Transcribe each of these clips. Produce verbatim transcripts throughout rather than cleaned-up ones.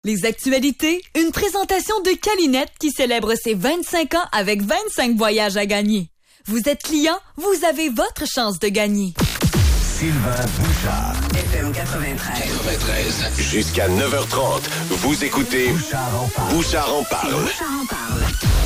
Les actualités, une présentation de Calinette qui célèbre ses vingt-cinq ans avec vingt-cinq voyages à gagner. Vous êtes client, vous avez votre chance de gagner. Sylvain Bouchard. F M quatre-vingt-treize. quatre-vingt-treize. Jusqu'à neuf heures trente, vous écoutez Bouchard en parle. Bouchard en parle. Bouchard en parle.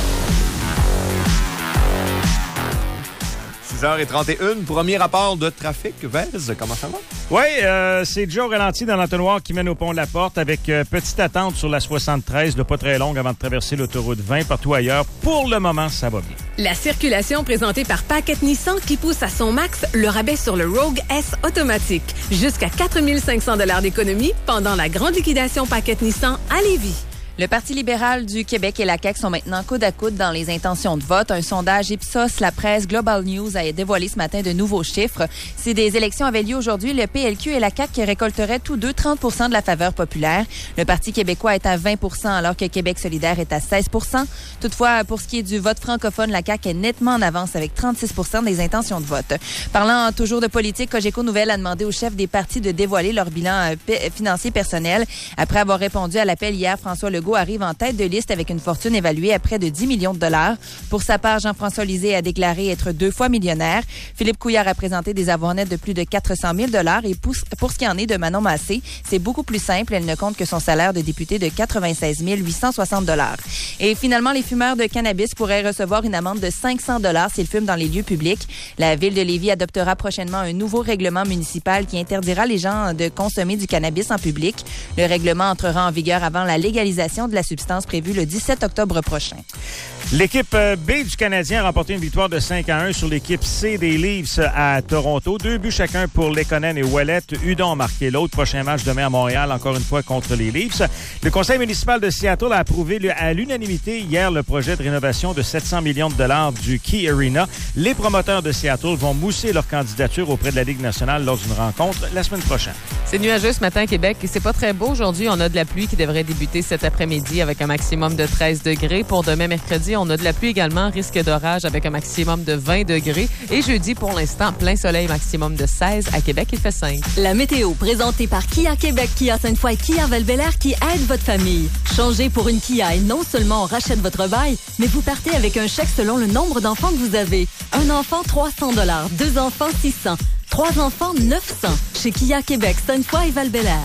six heures trente et un, premier rapport de trafic. Vez, comment ça va? Oui, euh, c'est Joe ralenti dans l'entonnoir qui mène au pont de la Porte avec euh, petite attente sur la soixante-treize, là, pas très longue avant de traverser l'autoroute vingt. Partout ailleurs, pour le moment, ça va bien. La circulation présentée par Paquette Nissan qui pousse à son max le rabais sur le Rogue S automatique. Jusqu'à quatre mille cinq cents dollars d'économie pendant la grande liquidation Paquette Nissan à Lévis. Le Parti libéral du Québec et la C A Q sont maintenant coude à coude dans les intentions de vote. Un sondage Ipsos, la presse, Global News a dévoilé ce matin de nouveaux chiffres. Si des élections avaient lieu aujourd'hui, le P L Q et la C A Q récolteraient tous deux trente pour cent de la faveur populaire. Le Parti québécois est à vingt pour cent alors que Québec solidaire est à seize pour cent. Toutefois, pour ce qui est du vote francophone, la C A Q est nettement en avance avec trente-six pour cent des intentions de vote. Parlant toujours de politique, Cogeco Nouvelles a demandé aux chefs des partis de dévoiler leur bilan financier personnel. Après avoir répondu à l'appel hier, François Legault arrive en tête de liste avec une fortune évaluée à près de dix millions de dollars. Pour sa part, Jean-François Lisée a déclaré être deux fois millionnaire. Philippe Couillard a présenté des avoirs nets de plus de quatre cent mille dollars. Et pour, pour ce qui en est de Manon Massé, c'est beaucoup plus simple. Elle ne compte que son salaire de député de quatre-vingt-seize mille huit cent soixante dollars. Et finalement, les fumeurs de cannabis pourraient recevoir une amende de cinq cents dollars s'ils fument dans les lieux publics. La ville de Lévis adoptera prochainement un nouveau règlement municipal qui interdira les gens de consommer du cannabis en public. Le règlement entrera en vigueur avant la légalisation de la substance prévue le dix-sept octobre prochain. L'équipe B du Canadien a remporté une victoire de cinq à un sur l'équipe C des Leafs à Toronto. Deux buts chacun pour Lekonen et Ouellet. Udon a marqué l'autre. Prochain match demain à Montréal, encore une fois contre les Leafs. Le conseil municipal de Seattle a approuvé à l'unanimité hier le projet de rénovation de sept cents millions de dollars du Key Arena. Les promoteurs de Seattle vont mousser leur candidature auprès de la Ligue nationale lors d'une rencontre la semaine prochaine. C'est nuageux ce matin à Québec et c'est pas très beau aujourd'hui. On a de la pluie qui devrait débuter cet après-midi avec un maximum de treize degrés. Pour demain mercredi, on a de la pluie également, risque d'orage avec un maximum de vingt degrés. Et jeudi, pour l'instant, plein soleil, maximum de seize. À Québec, il fait cinq. La météo présentée par Kia Québec, Kia Sainte-Foy et Kia Val-Bélair qui aide votre famille. Changez pour une Kia et non seulement on rachète votre bail, mais vous partez avec un chèque selon le nombre d'enfants que vous avez. Un enfant, trois cents dollars. Deux enfants, six cents. Trois enfants, neuf cents. Chez Kia Québec, Sainte-Foy et Val-Bélair.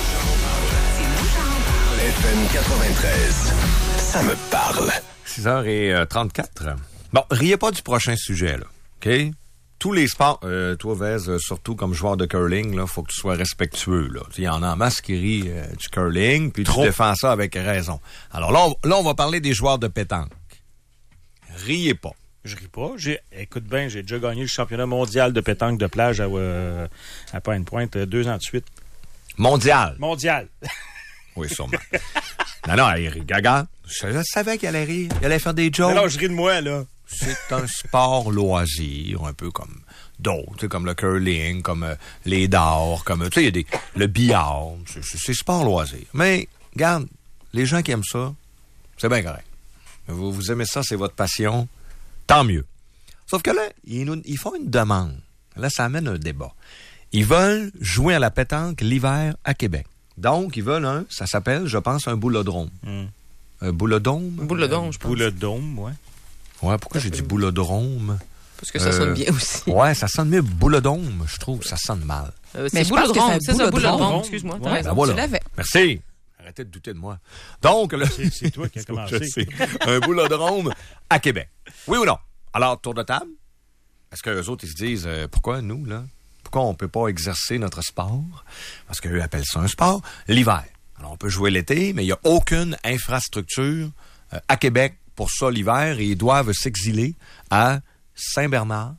F M quatre-vingt-treize. Ça me parle. six heures trente-quatre. Bon, riez pas du prochain sujet, là. OK? Tous les sports, euh, toi, Vez, surtout comme joueur de curling, là, faut que tu sois respectueux, là. Il y en a en masse qui rient euh, du curling, puis tu défends ça avec raison. Alors là on, là, on va parler des joueurs de pétanque. Riez pas. Je ris pas. J'ai, écoute bien, j'ai déjà gagné le championnat mondial de pétanque de plage à, euh, à Pointe-Pointe deux ans de suite. Mondial. Mondial. Oui, sûrement. non, non, il rit. Gaga, je, je savais qu'elle allait rire. Elle allait faire des jokes. Non, non, je ris de moi, là. C'est un sport loisir, un peu comme d'autres, comme le curling, comme euh, les dards, comme, tu sais, il y a des, le billard. C'est, c'est sport loisir. Mais, regarde, les gens qui aiment ça, c'est bien correct. Vous, vous aimez ça, c'est votre passion, tant mieux. Sauf que là, ils, nous, ils font une demande. Là, ça amène un débat. Ils veulent jouer à la pétanque l'hiver à Québec. Donc, ils veulent un, ça s'appelle, je pense, un boulodrome. Mm. Un boulodome? Boulodome, je pense. Boulodome, ouais. Ouais, pourquoi j'ai dit boulodrome? Parce que ça euh, sonne bien aussi. Ouais, ça sonne mieux. Boulodome, je trouve, ça sonne mal. Euh, c'est boulodrome, c'est ça, boulodrome. Excuse-moi, t'as ouais, raison, ben voilà. Tu l'avais. Merci. Arrêtez de douter de moi. Donc, là, c'est, c'est toi qui as commencé. Un boulodrome à Québec. Oui ou non? Alors, tour de table. Est-ce qu'eux autres, ils se disent, euh, pourquoi nous, là? Pourquoi on peut pas exercer notre sport? Parce qu'eux appellent ça un sport. L'hiver. Alors, on peut jouer l'été, mais il n'y a aucune infrastructure euh, à Québec pour ça l'hiver et ils doivent s'exiler à Saint-Bernard.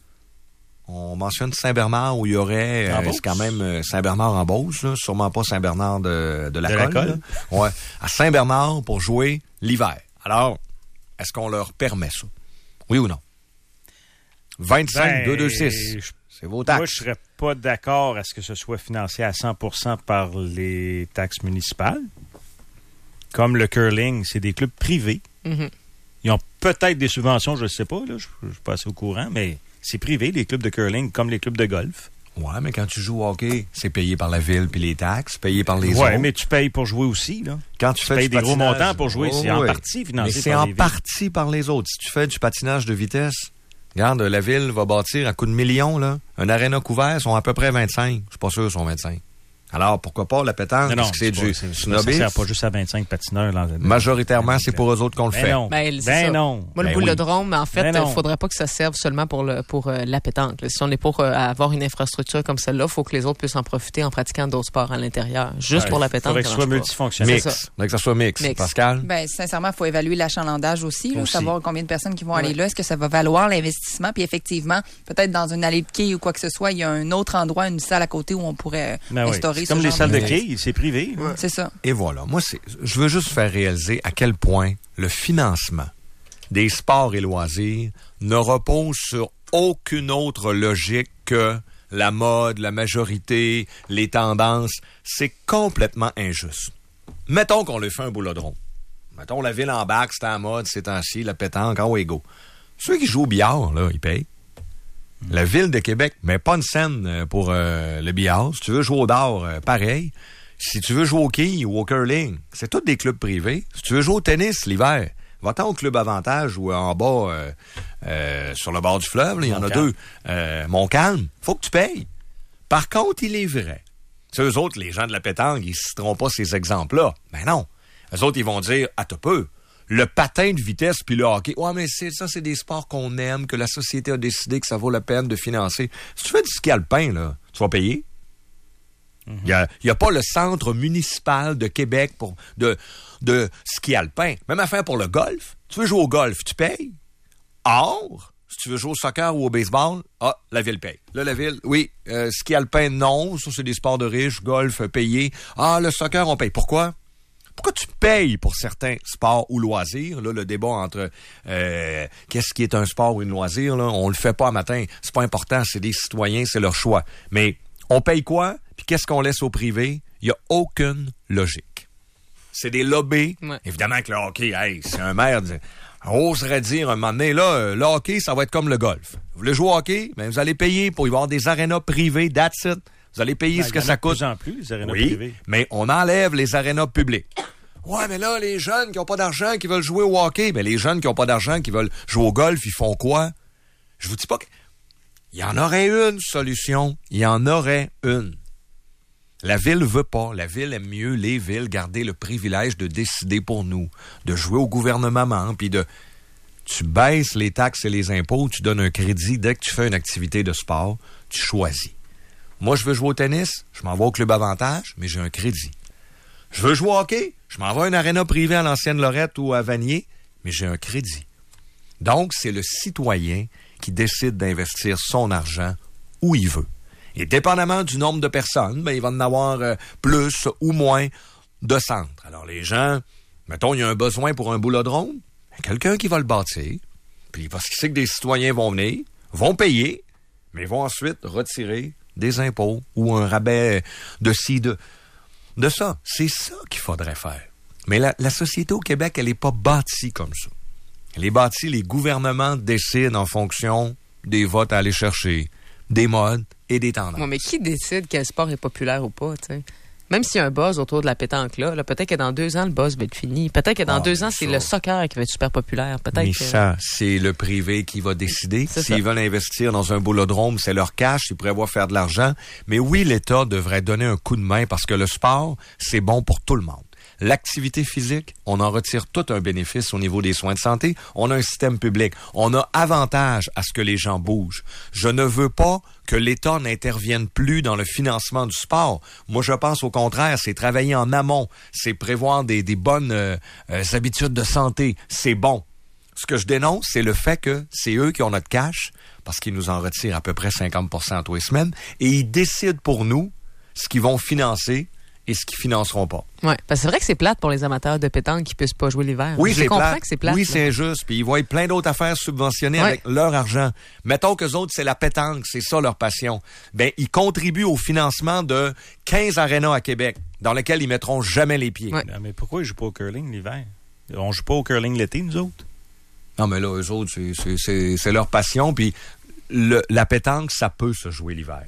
On mentionne Saint-Bernard où il y aurait, euh, c'est quand même euh, Saint-Bernard en Beauce, là, sûrement pas Saint-Bernard de, de la de Colle. La Colle. Ouais, à Saint-Bernard pour jouer l'hiver. Alors, est-ce qu'on leur permet ça? Oui ou non? vingt-cinq, deux cent vingt-six. C'est vos taxes. Moi, je serais pas d'accord à ce que ce soit financé à cent pour cent par les taxes municipales. Comme le curling, c'est des clubs privés. Mm-hmm. Ils ont peut-être des subventions, je ne sais pas, là, je ne suis pas assez au courant, mais c'est privé, les clubs de curling, comme les clubs de golf. Ouais, mais quand tu joues au hockey, c'est payé par la ville puis les taxes, payé par les ouais, autres. mais tu payes pour jouer aussi, là. Quand tu, tu fais payes du des gros patinage, montants pour jouer, oh, c'est en ouais. partie financé mais c'est par en les villes. partie par les autres. Si tu fais du patinage de vitesse, regarde, la ville va bâtir à coups de millions, là. Un aréna couvert, sont à peu près vingt-cinq. Je suis pas sûr qu'ils sont vingt-cinq. Alors, pourquoi pas la pétanque? Non, non, parce que c'est, c'est du pas, c'est, snobisme. ça sert pas juste à vingt-cinq patineurs. Dans la... Majoritairement, c'est pour eux autres qu'on le ben fait. Non. Ben, c'est ben ça. non. Moi, le Ben boulodrome, en fait, il Ben ne non. faudrait pas que ça serve seulement pour, le, pour euh, la pétanque. Là. Si on est pour euh, avoir une infrastructure comme celle-là, il faut que les autres puissent en profiter en pratiquant d'autres sports à l'intérieur. Juste Ouais, pour la pétanque. faudrait que ce ça soit marche pas. multifonctionnel. Mix. C'est ça. Faudrait que ça soit mix. Mix. Pascal? Ben, sincèrement, il faut évaluer l'achalandage aussi, là, Aussi. savoir combien de personnes qui vont Ouais. aller là. Est-ce que ça va valoir l'investissement? Puis effectivement, peut-être dans une allée de quilles ou quoi que ce soit, il y a un autre endroit, une salle à côté où on pourrait Ben oui. instaurer C'est ce comme les genre salles de de- quilles, c'est privé. C'est ça. Et voilà. Moi, c'est, je veux juste faire réaliser à quel point le financement des sports et loisirs ne repose sur aucune autre logique que la mode, la majorité, les tendances. C'est complètement injuste. Mettons qu'on le fait un boulodrome. Mettons la ville en bac, c'est en mode, c'est ainsi, la pétanque, en go. Ceux qui jouent au billard, là, ils payent. La ville de Québec met pas une scène euh, pour euh, le billard. Si tu veux jouer au dard, euh, pareil. Si tu veux jouer au quilles ou au curling, c'est tous des clubs privés. Si tu veux jouer au tennis l'hiver, va-t'en au club Avantage ou en bas, euh, euh, sur le bord du fleuve, là, il y en a Montcalm. deux. Euh, Montcalm, faut que tu payes. Par contre, il est vrai. C'est eux autres, les gens de la pétanque, ils ne citeront pas ces exemples-là. Ben non. Eux autres, ils vont dire, à te peu. Le patin de vitesse puis le hockey. Ouais, mais c'est ça, c'est des sports qu'on aime, que la société a décidé que ça vaut la peine de financer. Si tu fais du ski alpin, là, tu vas payer. Il n'y a, y a pas le centre municipal de Québec pour de, de ski alpin. Même affaire pour le golf. Tu veux jouer au golf, tu payes. Or, si tu veux jouer au soccer ou au baseball, ah, la ville paye. Là, la ville, oui, euh, ski alpin, non. Ça, c'est des sports de riches. Golf, euh, payé. Ah, le soccer, on paye. Pourquoi? Pourquoi tu payes pour certains sports ou loisirs? Là, le débat entre euh, qu'est-ce qui est un sport ou une loisir, là, on le fait pas à matin. C'est pas important, c'est des citoyens, c'est leur choix. Mais on paye quoi? Puis qu'est-ce qu'on laisse au privé? Il n'y a aucune logique. C'est des lobbies. Ouais. Évidemment que le hockey, hey, c'est un maire. On oserait dire un moment donné, là, le hockey, ça va être comme le golf. Vous voulez jouer au hockey? Ben, vous allez payer pour y avoir des arénas privées, that's it. Vous allez payer Ben, ce il que y en a ça de coûte. plus en plus, les arénas Oui, privées. mais on enlève les arénas publics. Ouais, mais là, les jeunes qui n'ont pas d'argent, qui veulent jouer au hockey, mais les jeunes qui n'ont pas d'argent, qui veulent jouer au golf, ils font quoi? Je vous dis pas que... Il y en aurait une solution. Il y en aurait une. La ville veut pas. La ville aime mieux, les villes, garder le privilège de décider pour nous, de jouer au gouvernement, puis de... Tu baisses les taxes et les impôts, tu donnes un crédit. Dès que tu fais une activité de sport, tu choisis. Moi, je veux jouer au tennis, je m'en vais au club Avantage, mais j'ai un crédit. Je veux jouer au hockey, je m'en vais à une aréna privée à l'Ancienne Lorette ou à Vanier, mais j'ai un crédit. Donc, c'est le citoyen qui décide d'investir son argent où il veut. Et dépendamment du nombre de personnes, ben, il va en avoir euh, plus ou moins de centres. Alors, les gens, mettons, il y a un besoin pour un boulodrome, ben, quelqu'un qui va le bâtir, puis parce qu'il sait que des citoyens vont venir, vont payer, mais vont ensuite retirer des impôts ou un rabais de ci, de, de ça. C'est ça qu'il faudrait faire. Mais la, la société au Québec, elle n'est pas bâtie comme ça. Elle est bâtie, les gouvernements décident en fonction des votes à aller chercher, des modes et des tendances. Ouais, mais qui décide quel sport est populaire ou pas, tu sais? Même s'il y a un buzz autour de la pétanque, là, là peut-être que dans deux ans, le buzz va être fini. Peut-être que dans Ah, deux ans, mais c'est ça. le soccer qui va être super populaire. Peut-être Mais que... ça, c'est le privé qui va décider. C'est S'ils ça. veulent investir dans un boulodrome, c'est leur cash, ils prévoient faire de l'argent. Mais oui, l'État devrait donner un coup de main parce que le sport, c'est bon pour tout le monde. L'activité physique, on en retire tout un bénéfice au niveau des soins de santé. On a un système public. On a avantage à ce que les gens bougent. Je ne veux pas que l'État n'intervienne plus dans le financement du sport. Moi, je pense au contraire, c'est travailler en amont. C'est prévoir des, des bonnes euh, euh, habitudes de santé. C'est bon. Ce que je dénonce, c'est le fait que c'est eux qui ont notre cash, parce qu'ils nous en retirent à peu près cinquante pour cent tous les semaines, et ils décident pour nous ce qu'ils vont financer et ce qu'ils financeront pas. Ouais, parce que c'est vrai que c'est plate pour les amateurs de pétanque qui puissent pas jouer l'hiver. Oui, Je c'est comprends plate. que c'est plate. Oui, là. c'est injuste. Puis ils voient plein d'autres affaires subventionnées Ouais. avec leur argent. Mettons qu'eux autres, c'est la pétanque, c'est ça leur passion. Ben, ils contribuent au financement de quinze arénas à Québec, dans lesquels ils mettront jamais les pieds. Ouais. Non, mais pourquoi ils jouent pas au curling l'hiver? On joue pas au curling l'été, nous autres? Non, mais là, eux autres, c'est, c'est, c'est, c'est leur passion. Puis le, la pétanque, ça peut se jouer l'hiver.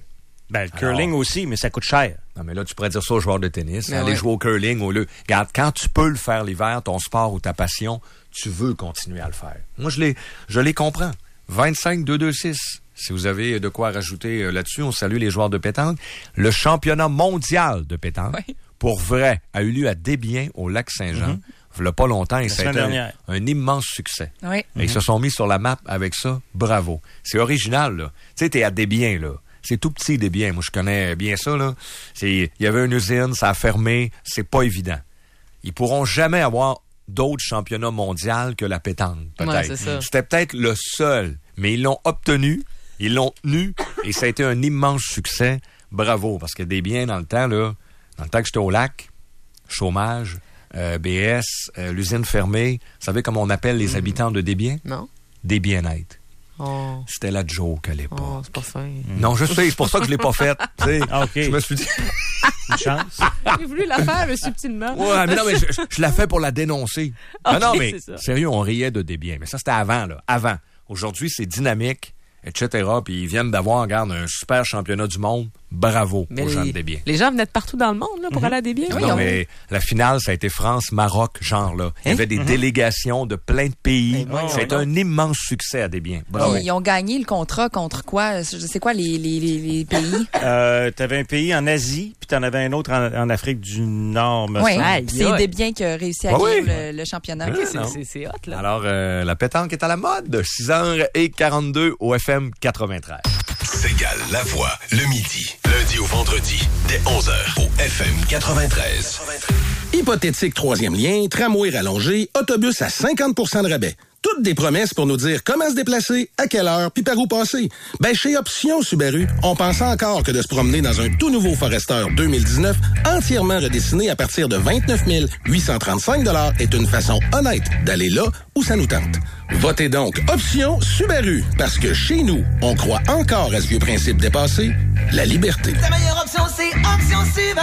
Ben, le curling Alors, aussi, mais ça coûte cher. Non, mais là, tu pourrais dire ça aux joueurs de tennis. Mais aller ouais. jouer au curling au lieu... Regarde, quand tu peux le faire l'hiver, ton sport ou ta passion, tu veux continuer à le faire. Moi, je les, je les comprends. vingt-cinq deux vingt-six. Si vous avez de quoi rajouter là-dessus, on salue les joueurs de pétanque. Le championnat mondial de pétanque, oui. pour vrai, a eu lieu à Desbiens, au Lac-Saint-Jean. Mm-hmm. Il n'y a pas longtemps, et ça a été un, un immense succès. Oui. Et ils mm-hmm. se sont mis sur la map avec ça. Bravo. C'est original, là. Tu sais, t'es à Desbiens, là. C'est tout petit, Desbiens. Moi, je connais bien ça, là. Il y avait une usine, ça a fermé. C'est pas évident. Ils pourront jamais avoir d'autres championnats mondiaux que la pétanque, peut-être. Ouais, c'est ça. C'était peut-être le seul, mais ils l'ont obtenu, ils l'ont tenu, et ça a été un immense succès. Bravo, parce que Desbiens, dans le temps, là, dans le temps que j'étais au lac, chômage, euh, B S, euh, l'usine fermée, vous savez comment on appelle les mmh. habitants de Desbiens? Non. Des bien-être. Oh. C'était la joke à l'époque. Oh, c'est pas fin. Mmh. Non, je sais, c'est pour ça que je l'ai pas faite. Ah, OK. Je me suis dit... Une chance. J'ai voulu la faire, mais subtilement. Ouais, mais non, mais je, je la fais pour la dénoncer. Okay, non, non, mais sérieux, on riait de Desbiens. Mais ça, c'était avant, là. Avant. Aujourd'hui, c'est dynamique, et cetera. Puis ils viennent d'avoir, regarde, un super championnat du monde. Bravo mais aux les, gens de Desbiens. Les gens venaient de partout dans le monde là, pour mm-hmm. aller à Desbiens. Non, oui, non mais la finale, ça a été France-Maroc, genre là. Il y avait des mm-hmm. délégations de plein de pays. Oui, ça a été un immense succès à Desbiens. Bravo. Ils ont gagné le contrat contre quoi? Je sais quoi, les, les, les, les pays? euh, t'avais un pays en Asie, puis t'en avais un autre en, en Afrique du Nord, me Oui, semble. c'est Desbiens qui a réussi à oui, gagner oui. le, le championnat. Okay, c'est, c'est, c'est hot, là. Alors, euh, la pétanque est à la mode. six heures quarante-deux au F M quatre-vingt-treize. Ségale la voix, le midi, lundi au vendredi, dès onze heures, au F M quatre-vingt-treize. Hypothétique troisième lien, tramway rallongé, autobus à cinquante pour cent de rabais. Toutes des promesses pour nous dire comment se déplacer, à quelle heure, puis par où passer. Ben, chez Option Subaru, on pense encore que de se promener dans un tout nouveau Forester deux mille dix-neuf, entièrement redessiné à partir de vingt-neuf mille huit cent trente-cinq dollars est une façon honnête d'aller là où ça nous tente. Votez donc Option Subaru, parce que chez nous, on croit encore à ce vieux principe dépassé, la liberté. La meilleure option, c'est Option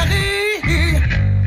Subaru.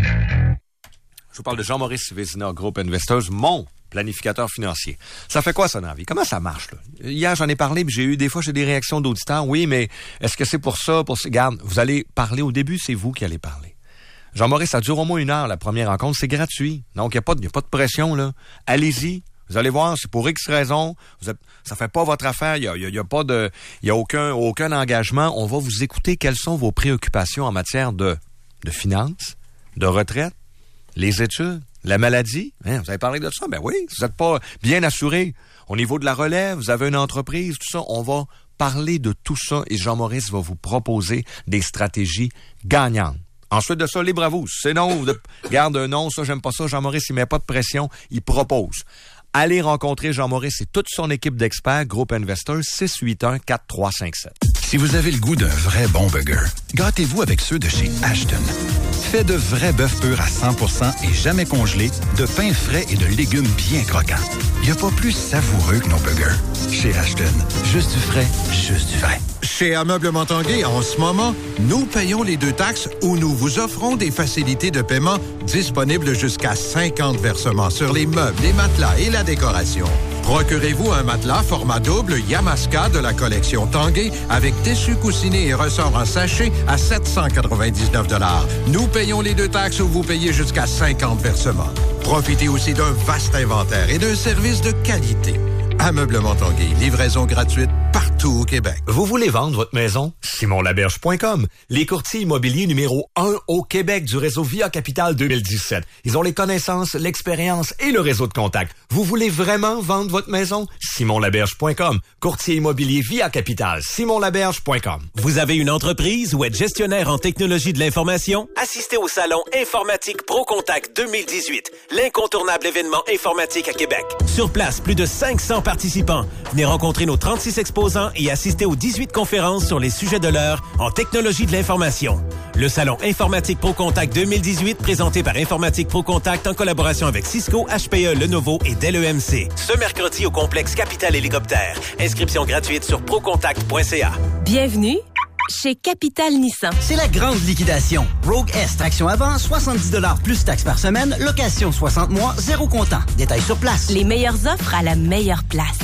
Je vous parle de Jean-Maurice Vézina, Groupe Investors, mon planificateur financier. Ça fait quoi ça dans la vie? Comment ça marche, là? Hier, j'en ai parlé, puis j'ai eu des fois j'ai des réactions d'auditeurs. Oui, mais est-ce que c'est pour ça? Pour ça? Regarde, vous allez parler au début, c'est vous qui allez parler. Jean-Maurice, ça dure au moins une heure, la première rencontre. C'est gratuit. Donc, il n'y a pas de, y a pas de pression, là. Allez-y. Vous allez voir, c'est pour X raisons. Vous êtes, ça fait pas votre affaire. Il y a, y a, y a pas de, il y a aucun, aucun engagement. On va vous écouter. Quelles sont vos préoccupations en matière de, de finances, de retraite, les études, la maladie? Hein, vous avez parlé de ça? Ben oui. Vous n'êtes pas bien assuré au niveau de la relève. Vous avez une entreprise, tout ça. On va parler de tout ça et Jean-Maurice va vous proposer des stratégies gagnantes. Ensuite de ça, libre à vous. C'est non, de, garde un non, ça, j'aime pas ça. Jean-Maurice, il met pas de pression. Il propose. Allez rencontrer Jean-Maurice et toute son équipe d'experts, Groupe Investors, six huit un quatre trois cinq sept. Si vous avez le goût d'un vrai bon burger, gâtez-vous avec ceux de chez Ashton. Fait de vrais bœufs purs à cent pour cent et jamais congelés, de pain frais et de légumes bien croquants. Il n'y a pas plus savoureux que nos burgers. Chez Ashton, juste du frais, juste du vrai. Chez Ameublement Tanguay, en ce moment, nous payons les deux taxes ou nous vous offrons des facilités de paiement disponibles jusqu'à cinquante versements sur les meubles, les matelas et la décoration. Procurez-vous un matelas format double Yamaska de la collection Tanguay avec tissu coussiné et ressort en sachet à sept cent quatre-vingt-dix-neuf dollars. Nous payons les deux taxes ou vous payez jusqu'à cinquante versements. Profitez aussi d'un vaste inventaire et d'un service de qualité. Ameublement Tanguay, livraison gratuite partout au Québec. Vous voulez vendre votre maison? Simon Laberge point com. Les courtiers immobiliers numéro un au Québec du réseau Via Capital deux mille dix-sept. Ils ont les connaissances, l'expérience et le réseau de contacts. Vous voulez vraiment vendre votre maison? Simon Laberge point com. Courtier immobilier Via Capital. Simon Laberge point com. Vous avez une entreprise ou êtes gestionnaire en technologie de l'information? Assistez au salon Informatique ProContact deux mille dix-huit, l'incontournable événement informatique à Québec. Sur place, plus de cinq cents participants. Venez rencontrer nos trente-six exposants et assister aux dix-huit conférences sur les sujets de l'heure en technologie de l'information. Le salon Informatique ProContact deux mille dix-huit, présenté par Informatique ProContact en collaboration avec Cisco, H P E, Lenovo et Dell E M C. Ce mercredi au complexe Capital Hélicoptère. Inscription gratuite sur procontact point c a. Bienvenue chez Capital Nissan. C'est la grande liquidation. Rogue S, traction avant, soixante-dix dollars plus taxes par semaine, location soixante mois, zéro comptant. Détails sur place. Les meilleures offres à la meilleure place.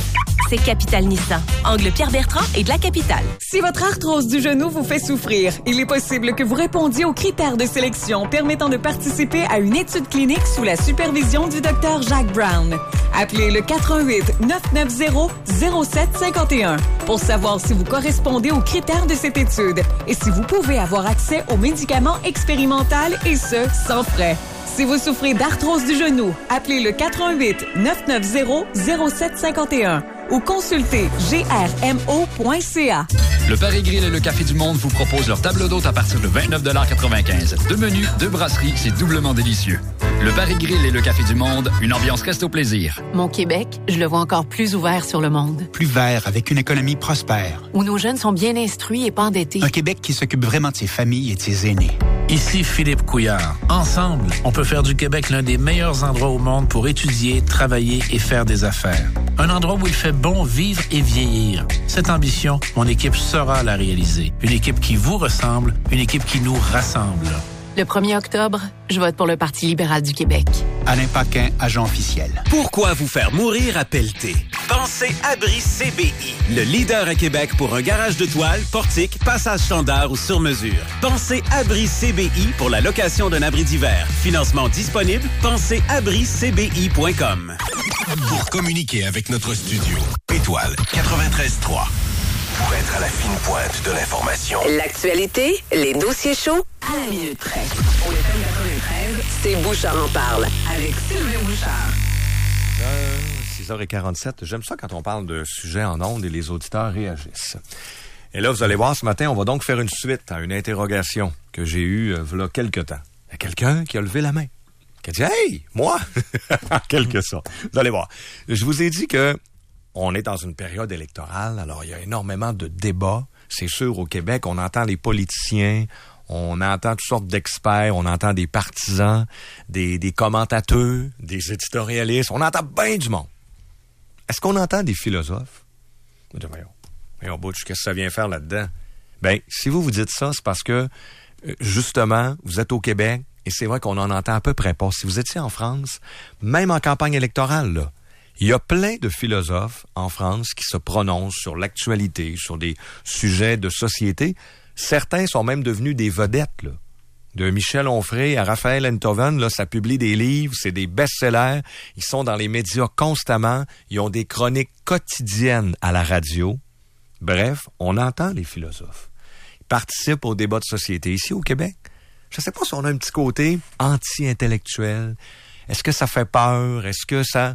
c'est Capital Nissan. Angle Pierre-Bertrand et de la capitale. Si votre arthrose du genou vous fait souffrir, il est possible que vous répondiez aux critères de sélection permettant de participer à une étude clinique sous la supervision du docteur Jacques Brown. Appelez le quatre un huit neuf neuf zéro zéro sept cinq un pour savoir si vous correspondez aux critères de cette étude et si vous pouvez avoir accès aux médicaments expérimentaux et ce, sans frais. Si vous souffrez d'arthrose du genou, appelez le quatre un huit neuf neuf zéro zéro sept cinq un ou consultez g r m o point c a. Le Paris Grill et le Café du Monde vous proposent leur table d'hôte à partir de vingt-neuf quatre-vingt-quinze. Deux menus, deux brasseries, c'est doublement délicieux. Le Paris Grill et le Café du Monde, une ambiance reste au plaisir. Mon Québec, je le vois encore plus ouvert sur le monde. Plus vert, avec une économie prospère. Où nos jeunes sont bien instruits et pas endettés. Un Québec qui s'occupe vraiment de ses familles et de ses aînés. Ici Philippe Couillard. Ensemble, on peut faire du Québec l'un des meilleurs endroits au monde pour étudier, travailler et faire des affaires. Un endroit où il fait bon vivre et vieillir. Cette ambition, mon équipe saura la réaliser. Une équipe qui vous ressemble, une équipe qui nous rassemble. Le premier octobre, je vote pour le Parti libéral du Québec. Alain Paquin, agent officiel. Pourquoi vous faire mourir à pelleter? Pensez Abri C B I, le leader à Québec pour un garage de toile, portique, passage standard ou sur mesure. Pensez Abri C B I pour la location d'un abri d'hiver. Financement disponible, pensez abri c b i point com. Pour communiquer avec notre studio, étoile quatre-vingt-treize trois. Pour être à la fine pointe de l'information. L'actualité, les dossiers chauds, à la minute près. Au F M quatre-vingt-treize, c'est Bouchard en parle, avec Sylvain Bouchard. Euh, six heures quarante-sept, j'aime ça quand on parle de sujets en ondes et les auditeurs réagissent. Et là, vous allez voir, ce matin, on va donc faire une suite à une interrogation que j'ai eue euh, il y a quelque temps. Il y a quelqu'un qui a levé la main, qui a dit « Hey, moi! » En quelque sorte. Vous allez voir. Je vous ai dit que on est dans une période électorale, alors il y a énormément de débats. C'est sûr, au Québec, on entend les politiciens, on entend toutes sortes d'experts, on entend des partisans, des, des commentateurs, des éditorialistes, on entend bien du monde. Est-ce qu'on entend des philosophes? Voyons, voyons, Butch, qu'est-ce que ça vient faire là-dedans? Bien, si vous vous dites ça, c'est parce que, justement, vous êtes au Québec, et c'est vrai qu'on en entend à peu près pas. Si vous étiez en France, même en campagne électorale, là, il y a plein de philosophes en France qui se prononcent sur l'actualité, sur des sujets de société. Certains sont même devenus des vedettes, là. De Michel Onfray à Raphaël Enthoven, là, ça publie des livres, c'est des best-sellers. Ils sont dans les médias constamment. Ils ont des chroniques quotidiennes à la radio. Bref, on entend les philosophes. Ils participent au débat de société ici au Québec. Je ne sais pas si on a un petit côté anti-intellectuel. Est-ce que ça fait peur? Est-ce que ça...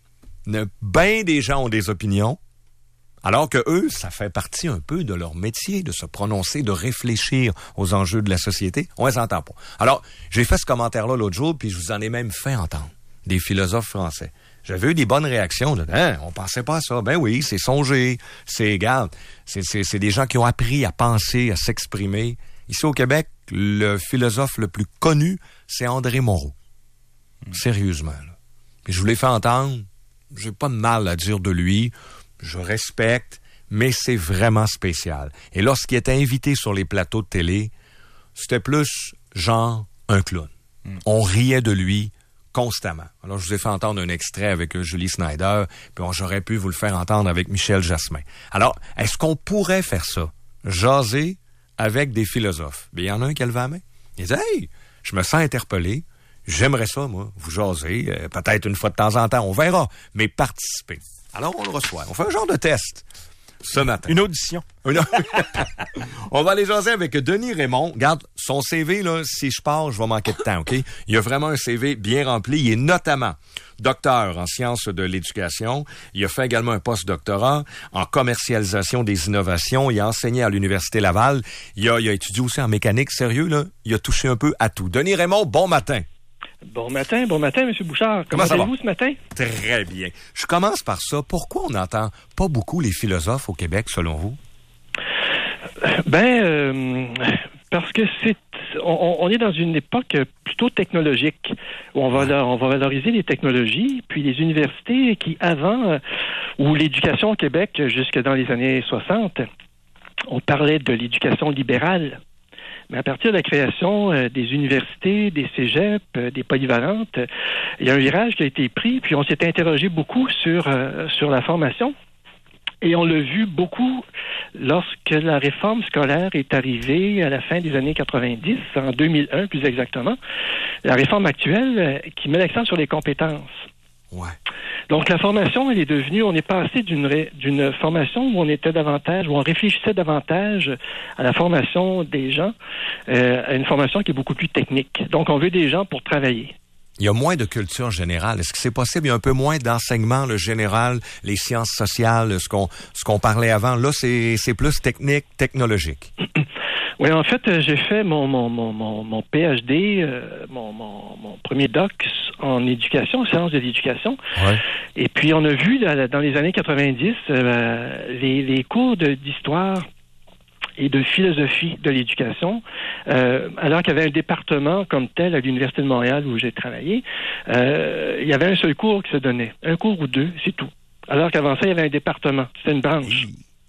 Ben des gens ont des opinions, alors que eux, ça fait partie un peu de leur métier, de se prononcer, de réfléchir aux enjeux de la société. On les entend pas. Alors, j'ai fait ce commentaire-là l'autre jour, puis je vous en ai même fait entendre des philosophes français. J'avais eu des bonnes réactions. De, hein, on pensait pas à ça. Ben oui, c'est songer, c'est égal. C'est, c'est, c'est des gens qui ont appris à penser, à s'exprimer. Ici au Québec, le philosophe le plus connu, c'est André Moreau. Mmh. Sérieusement. Là. Puis je vous l'ai fait entendre. J'ai pas de mal à dire de lui, je respecte, mais c'est vraiment spécial. Et lorsqu'il était invité sur les plateaux de télé, c'était plus genre un clown. Mm. On riait de lui constamment. Alors, je vous ai fait entendre un extrait avec Julie Snyder, puis on, j'aurais pu vous le faire entendre avec Michel Jasmin. Alors, est-ce qu'on pourrait faire ça? Jaser avec des philosophes? Bien, il y en a un qui a levé la main. Il dit, hey, je me sens interpellé. J'aimerais ça, moi, vous jaser, euh, peut-être une fois de temps en temps, on verra, mais participer. Alors, on le reçoit. On fait un genre de test ce matin. Une audition. Une... On va aller jaser avec Denis Raymond. Regarde, son C V, là, si je pars, je vais manquer de temps, OK? Il a vraiment un C V bien rempli. Il est notamment docteur en sciences de l'éducation. Il a fait également un post-doctorat en commercialisation des innovations. Il a enseigné à l'Université Laval. Il a, il a étudié aussi en mécanique. Sérieux, là, il a touché un peu à tout. Denis Raymond, bon matin. Bon matin, bon matin, M. Bouchard. Comment, Comment allez-vous ce matin? Très bien. Je commence par ça. Pourquoi on n'entend pas beaucoup les philosophes au Québec, selon vous? Ben, euh, parce que c'est, on, on est dans une époque plutôt technologique où on va, on va valoriser les technologies, puis les universités qui, avant, ou l'éducation au Québec, jusque dans les années soixante, on parlait de l'éducation libérale. Mais à partir de la création euh, des universités, des cégeps, euh, des polyvalentes, euh, il y a un virage qui a été pris, puis on s'est interrogé beaucoup sur, euh, sur la formation. Et on l'a vu beaucoup lorsque la réforme scolaire est arrivée à la fin des années quatre-vingt-dix, en deux mille un plus exactement. La réforme actuelle euh, qui met l'accent sur les compétences. Ouais. Donc la formation, elle est devenue, on est passé d'une ré, d'une formation où on était davantage, où on réfléchissait davantage à la formation des gens, euh, à une formation qui est beaucoup plus technique. Donc on veut des gens pour travailler. Il y a moins de culture générale. Est-ce que c'est possible? Il y a un peu moins d'enseignement, le général, les sciences sociales, ce qu'on ce qu'on parlait avant. Là, c'est c'est plus technique, technologique. Oui, en fait, j'ai fait mon mon mon mon, mon P H D, euh, mon, mon mon premier doc en éducation, sciences de l'éducation. Ouais. Et puis on a vu là, dans les années quatre-vingt-dix euh, les les cours de, d'histoire et de philosophie de l'éducation, euh, alors qu'il y avait un département comme tel à l'Université de Montréal où j'ai travaillé, euh, il y avait un seul cours qui se donnait, un cours ou deux, c'est tout. Alors qu'avant ça, il y avait un département, c'était une branche.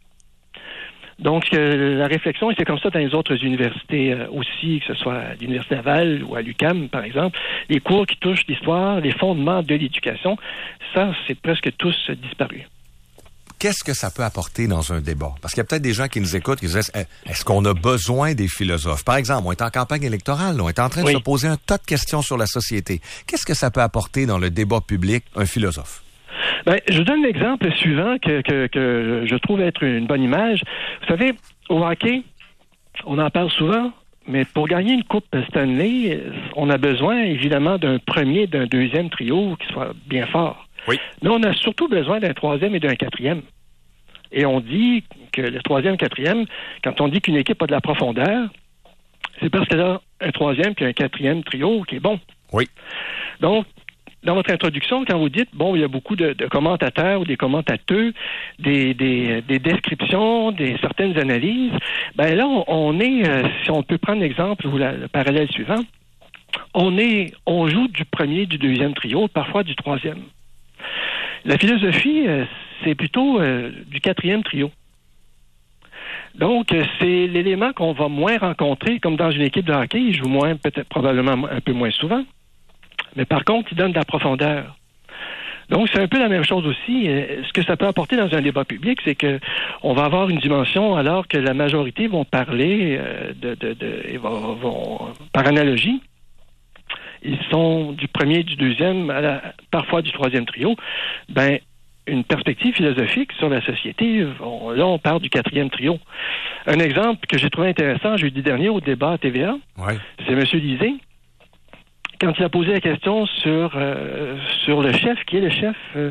Donc, euh, la réflexion, et c'est comme ça dans les autres universités euh, aussi, que ce soit à l'Université Laval ou à l'U Q A M, par exemple, les cours qui touchent l'histoire, les fondements de l'éducation, ça, c'est presque tous euh, disparu. Qu'est-ce que ça peut apporter dans un débat? Parce qu'il y a peut-être des gens qui nous écoutent qui disent, est-ce qu'on a besoin des philosophes? Par exemple, on est en campagne électorale, on est en train de oui. se poser un tas de questions sur la société. Qu'est-ce que ça peut apporter dans le débat public, un philosophe? Ben, je vous donne l'exemple suivant que, que, que je trouve être une bonne image. Vous savez, au hockey, on en parle souvent, mais pour gagner une coupe Stanley, on a besoin évidemment d'un premier, d'un deuxième trio qui soit bien fort. Oui. Mais on a surtout besoin d'un troisième et d'un quatrième. Et on dit que le troisième, quatrième, quand on dit qu'une équipe a de la profondeur, c'est parce qu'elle a un troisième puis un quatrième trio qui est bon. Oui. Donc, dans votre introduction, quand vous dites, bon, il y a beaucoup de, de commentateurs ou des commentateurs, des, des, des descriptions, des certaines analyses, ben là, on, on est, euh, si on peut prendre l'exemple ou la, le parallèle suivant, on est, on joue du premier, du deuxième trio, parfois du troisième. La philosophie, euh, c'est plutôt euh, du quatrième trio. Donc, euh, c'est l'élément qu'on va moins rencontrer, comme dans une équipe de hockey, il joue moins, peut-être probablement un peu moins souvent. Mais par contre, il donne de la profondeur. Donc, c'est un peu la même chose aussi. Euh, ce que ça peut apporter dans un débat public, c'est que on va avoir une dimension alors que la majorité vont parler euh, de, de, de, de vont, vont, par analogie. Ils sont du premier, du deuxième, à la, parfois du troisième trio. Ben, une perspective philosophique sur la société, on, là, on parle du quatrième trio. Un exemple que j'ai trouvé intéressant jeudi dernier au débat à T V A, ouais. c'est M. Lisée. Quand il a posé la question sur euh, sur le chef, qui est le chef euh,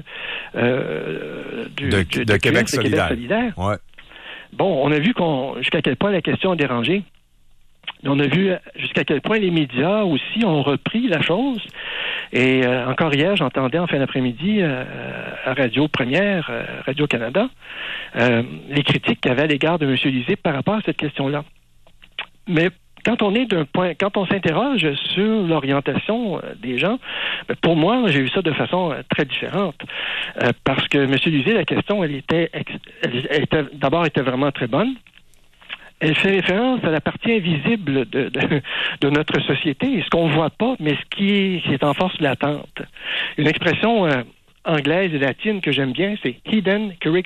euh, du, de, du, de du Québec, Québec solidaire. solidaire. Ouais. Bon, on a vu qu'on jusqu'à quel point la question a dérangé. On a vu jusqu'à quel point les médias aussi ont repris la chose. Et euh, encore hier, j'entendais en fin d'après-midi euh, à Radio Première, euh, Radio-Canada, euh, les critiques qu'il y avait à l'égard de M. Lisée par rapport à cette question-là. Mais quand on est d'un point, quand on s'interroge sur l'orientation euh, des gens, ben, pour moi, j'ai vu ça de façon euh, très différente. Euh, parce que M. Lisée, la question, elle était, elle, elle était d'abord était vraiment très bonne. Elle fait référence à la partie invisible de, de, de notre société, ce qu'on ne voit pas, mais ce qui est, qui est en force latente. Une expression euh, anglaise et latine que j'aime bien, c'est « hidden curriculum ».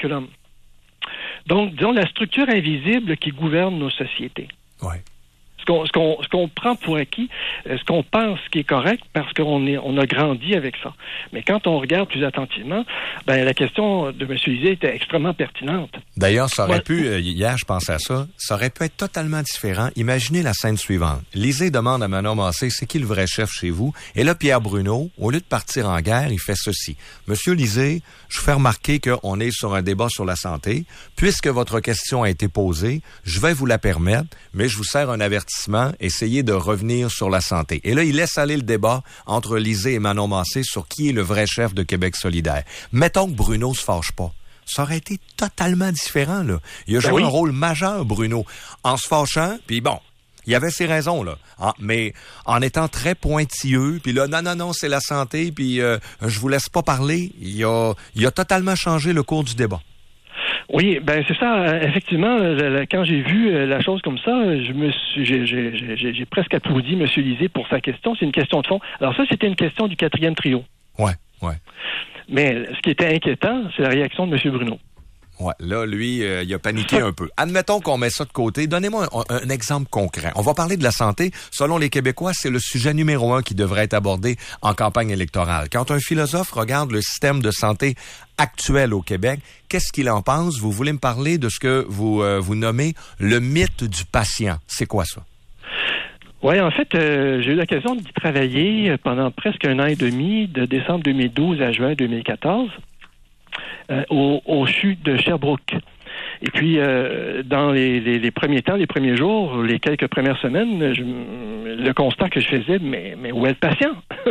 Donc, disons, la structure invisible qui gouverne nos sociétés. Ouais. Ce qu'on, ce qu'on, ce qu'on prend pour acquis, ce qu'on pense qui est correct parce qu'on est, on a grandi avec ça. Mais quand on regarde plus attentivement, ben, la question de M. Lisée était extrêmement pertinente. D'ailleurs, ça aurait ouais. pu, euh, hier, je pensais à ça, ça aurait pu être totalement différent. Imaginez la scène suivante. Lisée demande à Manon Massé, c'est qui le vrai chef chez vous? Et là, Pierre Bruno, au lieu de partir en guerre, il fait ceci. Monsieur Lisée, je vous fais remarquer qu'on est sur un débat sur la santé. Puisque votre question a été posée, je vais vous la permettre, mais je vous sers un avertissement. Essayez de revenir sur la santé. Et là, il laisse aller le débat entre Lisée et Manon Massé sur qui est le vrai chef de Québec solidaire. Mettons que Bruno se fâche pas. Ça aurait été totalement différent, là. Il a joué ben oui. un rôle majeur, Bruno, en se fâchant, puis bon, il avait ses raisons, là. En, mais en étant très pointilleux, puis là, non, non, non, c'est la santé, puis euh, je vous laisse pas parler. Il a, il a totalement changé le cours du débat. Oui, ben c'est ça. Effectivement, quand j'ai vu la chose comme ça, je me suis, j'ai, j'ai, j'ai, j'ai presque applaudi M. Lisée pour sa question. C'est une question de fond. Alors ça, c'était une question du quatrième trio. Ouais, ouais. Mais ce qui était inquiétant, c'est la réaction de M. Bruno. Ouais, là, lui, euh, il a paniqué un peu. Admettons qu'on met ça de côté. Donnez-moi un, un exemple concret. On va parler de la santé. Selon les Québécois, c'est le sujet numéro un qui devrait être abordé en campagne électorale. Quand un philosophe regarde le système de santé actuel au Québec, qu'est-ce qu'il en pense? Vous voulez me parler de ce que vous, euh, vous nommez le mythe du patient. C'est quoi ça? Oui, en fait, euh, j'ai eu l'occasion d'y travailler pendant presque un an et demi, de décembre deux mille douze à juin deux mille quatorze. Euh, au, au C H U de Sherbrooke. Et puis, euh, dans les, les, les premiers temps, les premiers jours, les quelques premières semaines, je, le constat que je faisais, mais, mais où est le patient?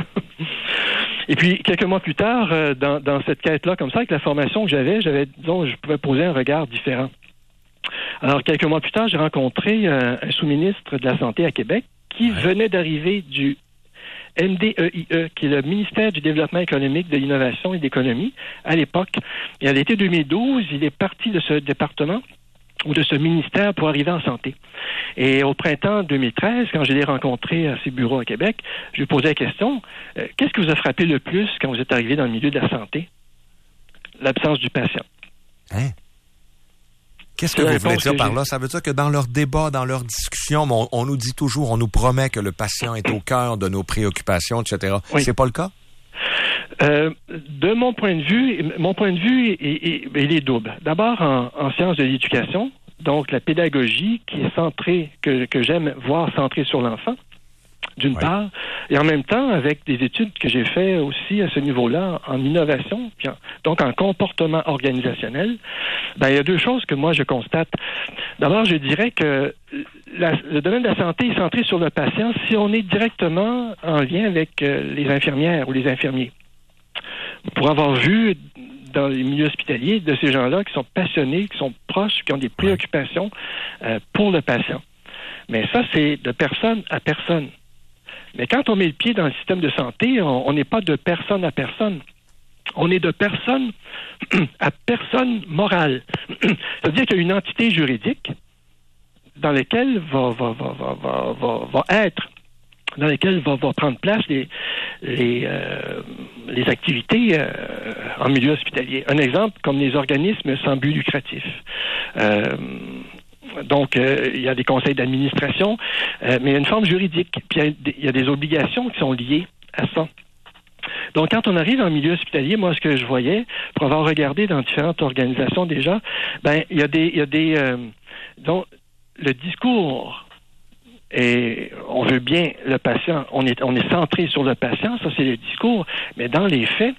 Et puis, quelques mois plus tard, euh, dans, dans cette quête-là, comme ça, avec la formation que j'avais, j'avais, disons, je pouvais poser un regard différent. Alors, quelques mois plus tard, j'ai rencontré euh, un sous-ministre de la Santé à Québec qui venait d'arriver du M D E I E, qui est le ministère du Développement économique, de l'Innovation et de l'Économie, à l'époque. Et à l'été deux mille douze, il est parti de ce département ou de ce ministère pour arriver en santé. Et au printemps deux mille treize, quand je l'ai rencontré à ses bureaux à Québec, je lui posais la question, euh, qu'est-ce qui vous a frappé le plus quand vous êtes arrivé dans le milieu de la santé? L'absence du patient. Hein? Qu'est-ce que vous voulez dire par là? Ça veut dire que dans leurs débats, dans leurs discussions, on, on nous dit toujours, on nous promet que le patient est au cœur de nos préoccupations, et cetera. Oui. C'est pas le cas? Euh, de mon point de vue, mon point de vue, est, est, il est double. D'abord, en, en sciences de l'éducation, donc la pédagogie qui est centrée, que, que j'aime voir centrée sur l'enfant, d'une oui. part, et en même temps, avec des études que j'ai fait aussi à ce niveau-là, en innovation, puis en, donc en comportement organisationnel, ben, il y a deux choses que moi je constate. D'abord, je dirais que la, le domaine de la santé est centré sur le patient si on est directement en lien avec euh, les infirmières ou les infirmiers. Pour avoir vu dans les milieux hospitaliers de ces gens-là qui sont passionnés, qui sont proches, qui ont des préoccupations euh, pour le patient. Mais ça, c'est de personne à personne. Mais quand on met le pied dans le système de santé, on n'est pas de personne à personne. On est de personne à personne morale. C'est-à-dire qu'il y a une entité juridique dans laquelle va, va, va, va, va, va, va être, dans laquelle va, va prendre place les, les, euh, les activités euh, en milieu hospitalier. Un exemple, comme les organismes sans but lucratif. Euh, Donc, euh, il y a des conseils d'administration, euh, mais il y a une forme juridique. Puis, il y a des, il y a des obligations qui sont liées à ça. Donc, quand on arrive en milieu hospitalier, moi, ce que je voyais, pour avoir regardé dans différentes organisations déjà, ben, il y a des... Il y a des euh, donc, le discours, et on veut bien le patient, on est, on est centré sur le patient, ça, c'est le discours, mais dans les faits,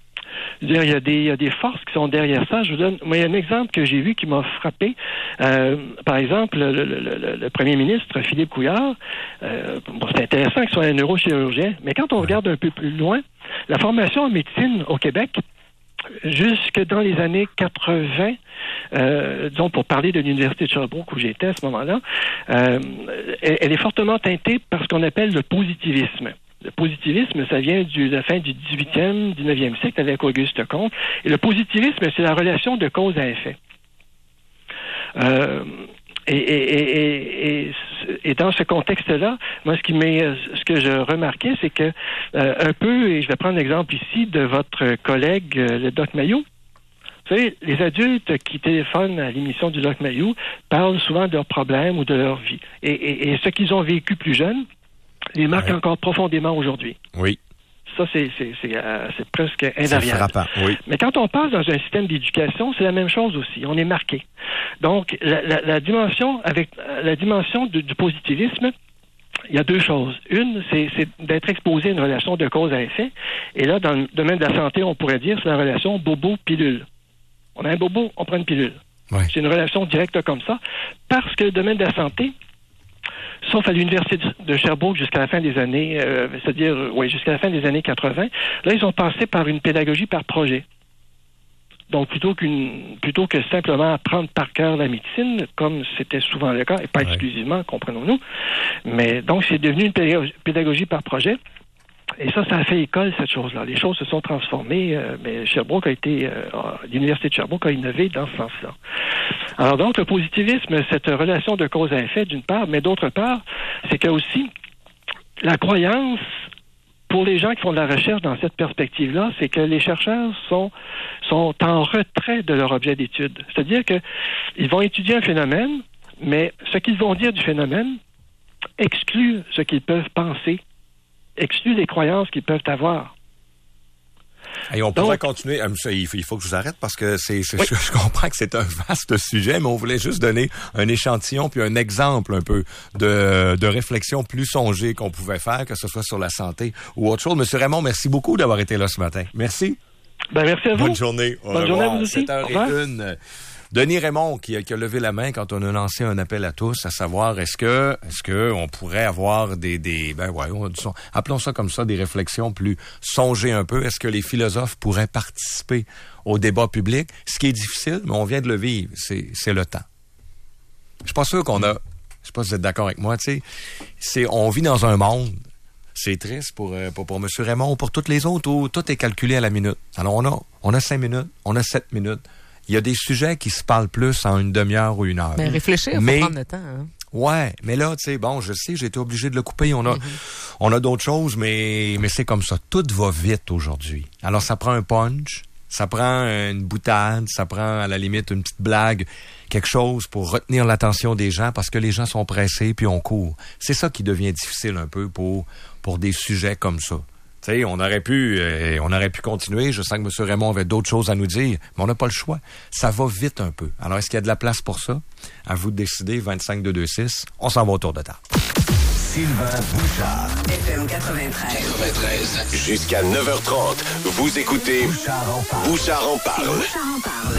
il y, a des, il y a des forces qui sont derrière ça. Je vous donne, moi, il y a un exemple que j'ai vu qui m'a frappé. Euh, par exemple, le, le, le, le premier ministre, Philippe Couillard, euh, bon, c'est intéressant qu'il soit un neurochirurgien, mais quand on regarde un peu plus loin, la formation en médecine au Québec, jusque dans les années quatre-vingts, euh, disons pour parler de l'Université de Sherbrooke où j'étais à ce moment-là, euh, elle, elle est fortement teintée par ce qu'on appelle le positivisme. Le positivisme, ça vient de la fin du dix-huitième, dix-neuvième siècle avec Auguste Comte. Et le positivisme, c'est la relation de cause à effet. Euh, et, et, et, et, et dans ce contexte-là, moi, ce qui m'est, ce que je remarquais, c'est que euh, un peu, et je vais prendre l'exemple ici de votre collègue, le Doc Mayou. Vous savez, les adultes qui téléphonent à l'émission du Doc Mayou parlent souvent de leurs problèmes ou de leur vie. Et, et, et ce qu'ils ont vécu plus jeunes les marque ouais. encore profondément aujourd'hui. Oui. Ça, c'est, c'est, c'est, euh, c'est presque invariable. C'est frappant, oui. Mais quand on passe dans un système d'éducation, c'est la même chose aussi. On est marqué. Donc, la, la, la dimension avec la dimension du, du positivisme, il y a deux choses. Une, c'est, c'est d'être exposé à une relation de cause à effet. Et là, dans le domaine de la santé, on pourrait dire c'est la relation bobo-pilule. On a un bobo, on prend une pilule. Ouais. C'est une relation directe comme ça. Parce que le domaine de la santé, sauf à l'Université de Sherbrooke jusqu'à la fin des années, euh, c'est-à-dire, oui, jusqu'à la fin des années quatre-vingts, là, ils ont passé par une pédagogie par projet. Donc, plutôt qu'une, plutôt que simplement apprendre par cœur la médecine, comme c'était souvent le cas, et pas ouais. exclusivement, comprenons-nous, mais donc, c'est devenu une pédagogie par projet. Et ça, ça a fait école, cette chose-là. Les choses se sont transformées, euh, mais Sherbrooke a été, euh, l'Université de Sherbrooke a innové dans ce sens-là. Alors donc, le positivisme, cette relation de cause à effet, d'une part, mais d'autre part, c'est qu'il y a aussi la croyance pour les gens qui font de la recherche dans cette perspective-là, c'est que les chercheurs sont, sont en retrait de leur objet d'étude. C'est-à-dire qu'ils vont étudier un phénomène, mais ce qu'ils vont dire du phénomène exclut ce qu'ils peuvent penser, exclut les croyances qu'ils peuvent avoir. Et on pourrait Donc, continuer. Il faut que je vous arrête parce que c'est, c'est oui. je, je comprends que c'est un vaste sujet, mais on voulait juste donner un échantillon puis un exemple un peu de, de réflexion plus songée qu'on pouvait faire, que ce soit sur la santé ou autre chose. Monsieur Raymond, merci beaucoup d'avoir été là ce matin. Merci. Ben, merci à vous. Bonne journée. Au Bonne revoir. journée à vous aussi. sept heures une. Denis Raymond qui a, qui a levé la main quand on a lancé un appel à tous, à savoir est-ce que est-ce que on pourrait avoir des des ben ouais, on, appelons ça comme ça, des réflexions plus songées un peu. Est-ce que les philosophes pourraient participer au débat public? Ce qui est difficile, mais on vient de le vivre, c'est c'est le temps. Je suis pas sûr qu'on a, je sais pas si vous êtes d'accord avec moi, tu sais, c'est on vit dans un monde. C'est triste pour, pour, pour M. Raymond, pour toutes les autres, où tout est calculé à la minute. Alors, on a, on a cinq minutes, on a sept minutes. Il y a des sujets qui se parlent plus en une demi-heure ou une heure. Mais réfléchir, il faut mais, prendre le temps. Hein? Ouais, mais là, tu sais, bon, je sais, j'ai été obligé de le couper. On a, mm-hmm. on a d'autres choses, mais, mais c'est comme ça. Tout va vite aujourd'hui. Alors, ça prend un punch, ça prend une boutade, ça prend à la limite une petite blague, quelque chose pour retenir l'attention des gens parce que les gens sont pressés puis on court. C'est ça qui devient difficile un peu pour, pour des sujets comme ça. Tu sais, on aurait pu, euh, on aurait pu continuer. Je sens que M. Raymond avait d'autres choses à nous dire, mais on n'a pas le choix. Ça va vite un peu. Alors, est-ce qu'il y a de la place pour ça? À vous de décider. vingt-cinq deux deux six. On s'en va autour de table. Sylvain Bouchard. F M quatre-vingt-treize. quatre-vingt-treize. Jusqu'à neuf heures trente. Vous écoutez Bouchard en parle. Bouchard en parle. Bouchard en parle.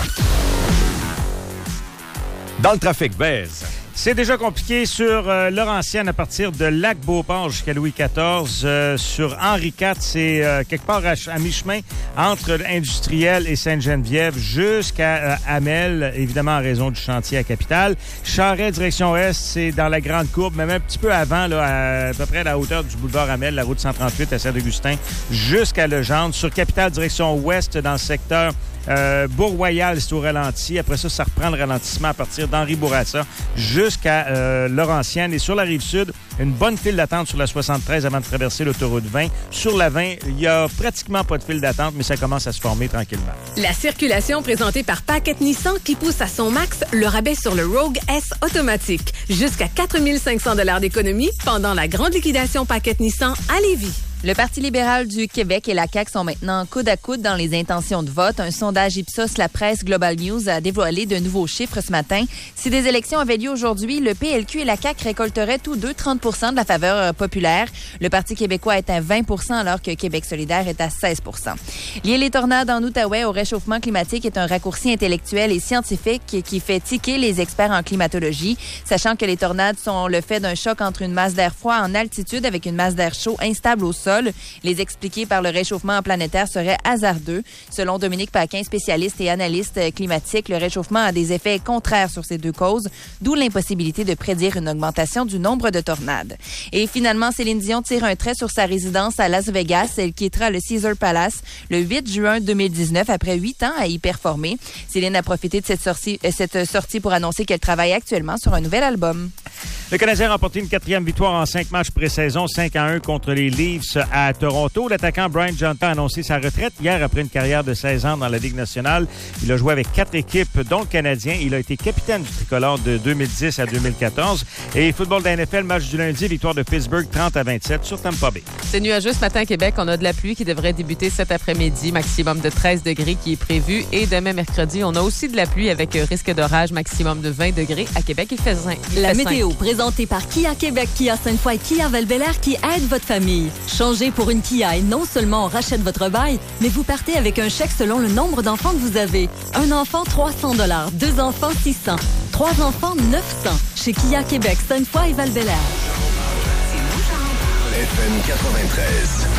Dans le trafic, baise. C'est déjà compliqué sur euh, Laurentienne à partir de Lac-Beauport jusqu'à Louis quatorze. Euh, sur Henri quatre, c'est euh, quelque part à, à mi-chemin entre Industriel et Sainte-Geneviève jusqu'à euh, Hamel, évidemment en raison du chantier à Capitale. Charret, direction Est, c'est dans la Grande Courbe, même un petit peu avant, là, à, à peu près à la hauteur du boulevard Hamel, la route cent trente-huit à Saint-Augustin, jusqu'à Legendre. Sur Capitale, direction Ouest, dans le secteur Euh, Bourg-Royal, c'est au ralenti. Après ça, ça reprend le ralentissement à partir d'Henri Bourassa jusqu'à euh, Laurentienne. Et sur la Rive-Sud, une bonne file d'attente sur la soixante-treize avant de traverser l'autoroute vingt. Sur la vingt, il n'y a pratiquement pas de file d'attente, mais ça commence à se former tranquillement. La circulation présentée par Paquette Nissan qui pousse à son max le rabais sur le Rogue S automatique. Jusqu'à quatre mille cinq cents dollars d'économie pendant la grande liquidation Paquette Nissan à Lévis. Le Parti libéral du Québec et la C A Q sont maintenant coude à coude dans les intentions de vote. Un sondage Ipsos, la presse Global News a dévoilé de nouveaux chiffres ce matin. Si des élections avaient lieu aujourd'hui, le P L Q et la C A Q récolteraient tous deux trente pour cent de la faveur populaire. Le Parti québécois est à vingt pour cent alors que Québec solidaire est à seize pour cent. Lier les tornades en Outaouais au réchauffement climatique est un raccourci intellectuel et scientifique qui fait tiquer les experts en climatologie, sachant que les tornades sont le fait d'un choc entre une masse d'air froid en altitude avec une masse d'air chaud instable au sol. Les expliquer par le réchauffement planétaire serait hasardeux. Selon Dominique Paquin, spécialiste et analyste climatique, le réchauffement a des effets contraires sur ces deux causes, d'où l'impossibilité de prédire une augmentation du nombre de tornades. Et finalement, Céline Dion tire un trait sur sa résidence à Las Vegas. Elle quittera le Caesars Palace le huit juin deux mille dix-neuf après huit ans à y performer. Céline a profité de cette sortie, cette sortie pour annoncer qu'elle travaille actuellement sur un nouvel album. Le Canadien a remporté une quatrième victoire en cinq matchs pré-saison, cinq à un contre les Leafs à Toronto. L'attaquant Brian Johnson a annoncé sa retraite hier après une carrière de seize ans dans la Ligue nationale. Il a joué avec quatre équipes, dont le Canadien. Il a été capitaine du tricolore de deux mille dix à deux mille quatorze. Et football de la N F L, match du lundi, victoire de Pittsburgh trente à vingt-sept sur Tampa Bay. C'est nuageux ce matin à Québec. On a de la pluie qui devrait débuter cet après-midi, maximum de treize degrés qui est prévu. Et demain mercredi, on a aussi de la pluie avec risque d'orage, maximum de vingt degrés. À Québec, il fait cinq. La météo présentée par Kia Québec, Kia Sainte-Foy et Kia Val-Bélair qui aide votre famille. Changez pour une Kia et non seulement on rachète votre bail, mais vous partez avec un chèque selon le nombre d'enfants que vous avez. Un enfant, trois cents dollars. Deux enfants, six cents. Trois enfants, neuf cents. Chez Kia Québec, Sainte-Foy et Val-Bélair. F M quatre-vingt-treize.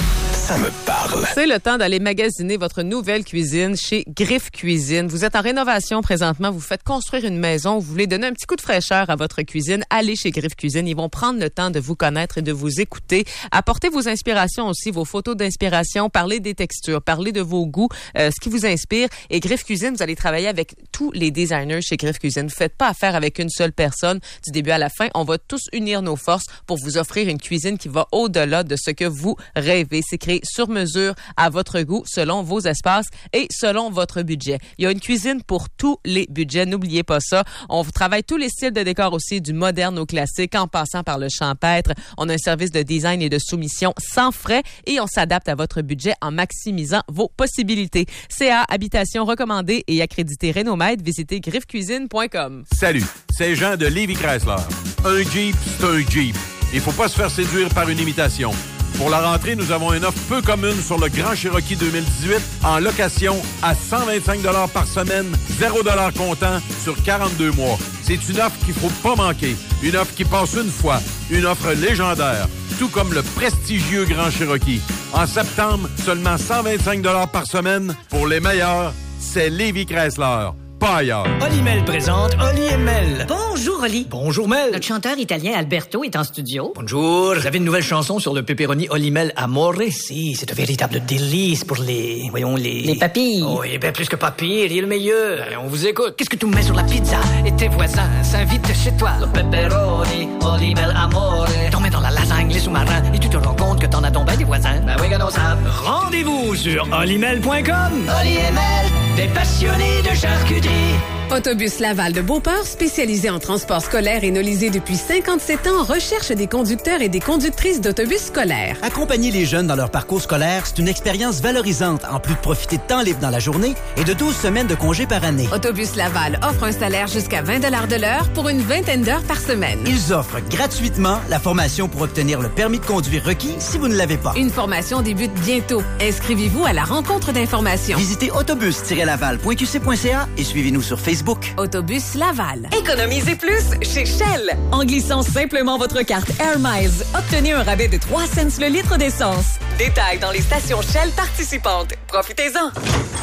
Ça me parle. C'est le temps d'aller magasiner votre nouvelle cuisine chez Griffe Cuisine. Vous êtes en rénovation présentement, vous faites construire une maison, vous voulez donner un petit coup de fraîcheur à votre cuisine, allez chez Griffe Cuisine. Ils vont prendre le temps de vous connaître et de vous écouter. Apportez vos inspirations aussi, vos photos d'inspiration, parlez des textures, parlez de vos goûts, euh, ce qui vous inspire. Et Griffe Cuisine, vous allez travailler avec tous les designers chez Griffe Cuisine. Vous faites pas affaire avec une seule personne du début à la fin. On va tous unir nos forces pour vous offrir une cuisine qui va au-delà de ce que vous rêvez. C'est créé sur mesure à votre goût, selon vos espaces et selon votre budget. Il y a une cuisine pour tous les budgets. N'oubliez pas ça. On travaille tous les styles de décor aussi, du moderne au classique, en passant par le champêtre. On a un service de design et de soumission sans frais et on s'adapte à votre budget en maximisant vos possibilités. C A, habitation recommandée et accrédité Rénomètre. Visitez griffe cuisine point com. Salut, c'est Jean de Lévis Chrysler. Un Jeep, c'est un Jeep. Il faut pas se faire séduire par une imitation. Pour la rentrée, nous avons une offre peu commune sur le Grand Cherokee deux mille dix-huit en location à cent vingt-cinq dollars par semaine, zéro dollars comptant sur quarante-deux mois. C'est une offre qu'il faut pas manquer. Une offre qui passe une fois. Une offre légendaire. Tout comme le prestigieux Grand Cherokee. En septembre, seulement cent vingt-cinq dollars par semaine. Pour les meilleurs, c'est Lévis Chrysler. Pas ailleurs. Olimel présente Oli et Mel. Bonjour, Oli. Bonjour, Mel. Notre chanteur italien Alberto est en studio. Bonjour. Vous avez une nouvelle chanson sur le pepperoni Olimel Amore? Si, c'est un véritable délice pour les... Voyons, les... Les papilles. Oh, et bien plus que papilles, il est le meilleur. Allez, on vous écoute. Qu'est-ce que tu mets sur la pizza? Et tes voisins s'invitent chez toi. Le pepperoni Olimel Amore. T'en mets dans la lasagne, les sous-marins, et tu te rends compte que t'en as donc ben des voisins. Ben oui, gars, ça. Rendez-vous sur olimel point com. Oli et Mel, des passionnés de charcuterie. Autobus Laval de Beauport, spécialisé en transport scolaire et nolisé depuis cinquante-sept ans, recherche des conducteurs et des conductrices d'autobus scolaires. Accompagner les jeunes dans leur parcours scolaire, c'est une expérience valorisante, en plus de profiter de temps libre dans la journée et de douze semaines de congé par année. Autobus Laval offre un salaire jusqu'à vingt dollars de l'heure pour une vingtaine d'heures par semaine. Ils offrent gratuitement la formation pour obtenir le permis de conduire requis si vous ne l'avez pas. Une formation débute bientôt. Inscrivez-vous à la rencontre d'information. Visitez autobus tiret laval point q c point c a et suivez-nous sur Facebook. Autobus Laval. Économisez plus chez Shell. En glissant simplement votre carte Air Miles, obtenez un rabais de trois cents le litre d'essence. Détails dans les stations Shell participantes. Profitez-en.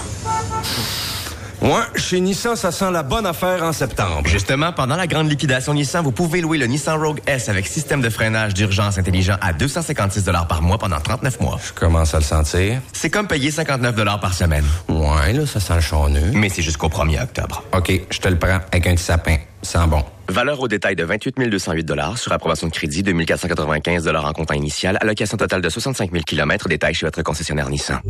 Ouais, chez Nissan, ça sent la bonne affaire en septembre. Justement, pendant la grande liquidation Nissan, vous pouvez louer le Nissan Rogue S avec système de freinage d'urgence intelligent à deux cent cinquante-six dollars par mois pendant trente-neuf mois. Je commence à le sentir. C'est comme payer cinquante-neuf dollars par semaine. Ouais, là, ça sent le charneux. Mais c'est jusqu'au premier octobre. OK, je te le prends avec un petit sapin. Sent bon. Valeur au détail de vingt-huit mille deux cent huit dollars sur approbation de crédit, deux mille quatre cent quatre-vingt-quinze dollars en comptant initial, allocation totale de soixante-cinq mille kilomètres, détail chez votre concessionnaire Nissan.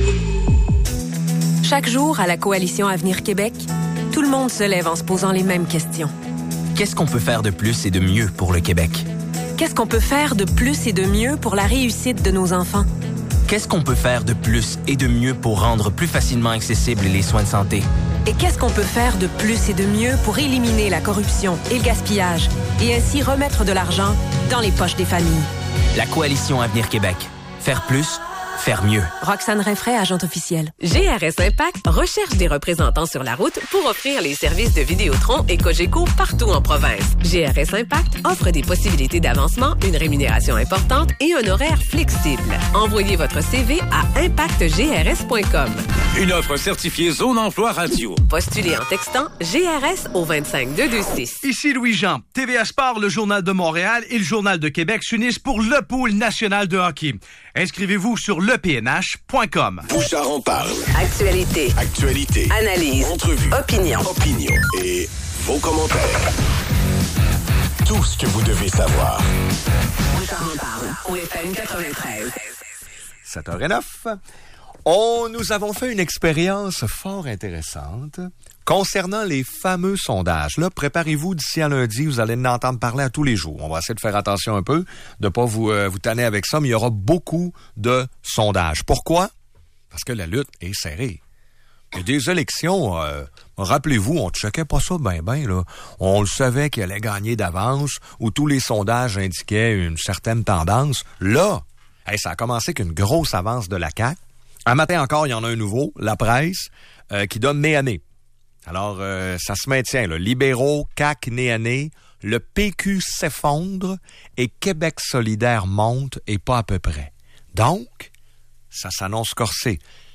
Chaque jour, à la Coalition Avenir Québec, tout le monde se lève en se posant les mêmes questions. Qu'est-ce qu'on peut faire de plus et de mieux pour le Québec? Qu'est-ce qu'on peut faire de plus et de mieux pour la réussite de nos enfants? Qu'est-ce qu'on peut faire de plus et de mieux pour rendre plus facilement accessibles les soins de santé? Et qu'est-ce qu'on peut faire de plus et de mieux pour éliminer la corruption et le gaspillage et ainsi remettre de l'argent dans les poches des familles? La Coalition Avenir Québec. Faire plus, faire mieux. Roxane Rinfray, agente officielle. G R S Impact recherche des représentants sur la route pour offrir les services de Vidéotron et Cogeco partout en province. G R S Impact offre des possibilités d'avancement, une rémunération importante et un horaire flexible. Envoyez votre C V à impact g r s point com. Une offre certifiée Zone Emploi Radio. Postulez en textant G R S au vingt-cinq deux deux six. Ici Louis-Jean. T V A Sport, le Journal de Montréal et le Journal de Québec s'unissent pour le pool national de hockey. Inscrivez-vous sur le p n h point com. Bouchard en parle. Actualité. Actualité. Analyse. Entrevue. Opinion. Opinion. Et vos commentaires. Tout ce que vous devez savoir. Bouchard en parle. Au F M quatre-vingt-treize. sept heures zéro neuf. On, nous avons fait une expérience fort intéressante concernant les fameux sondages. Là, préparez-vous d'ici à lundi, vous allez en entendre parler à tous les jours. On va essayer de faire attention un peu, de pas vous, euh, vous tanner avec ça, mais il y aura beaucoup de sondages. Pourquoi? Parce que la lutte est serrée. Il y a des élections, euh, rappelez-vous, on ne checkait pas ça ben ben, là. On le savait qu'il allait gagner d'avance, où tous les sondages indiquaient une certaine tendance. Là, hey, ça a commencé qu'une grosse avance de la C A Q. Un matin encore, il y en a un nouveau, La Presse, euh, qui donne nez à nez. Alors, euh, ça se maintient, là. Libéraux, C A Q, nez à nez. Le P Q s'effondre et Québec solidaire monte et pas à peu près. Donc, ça s'annonce corsé,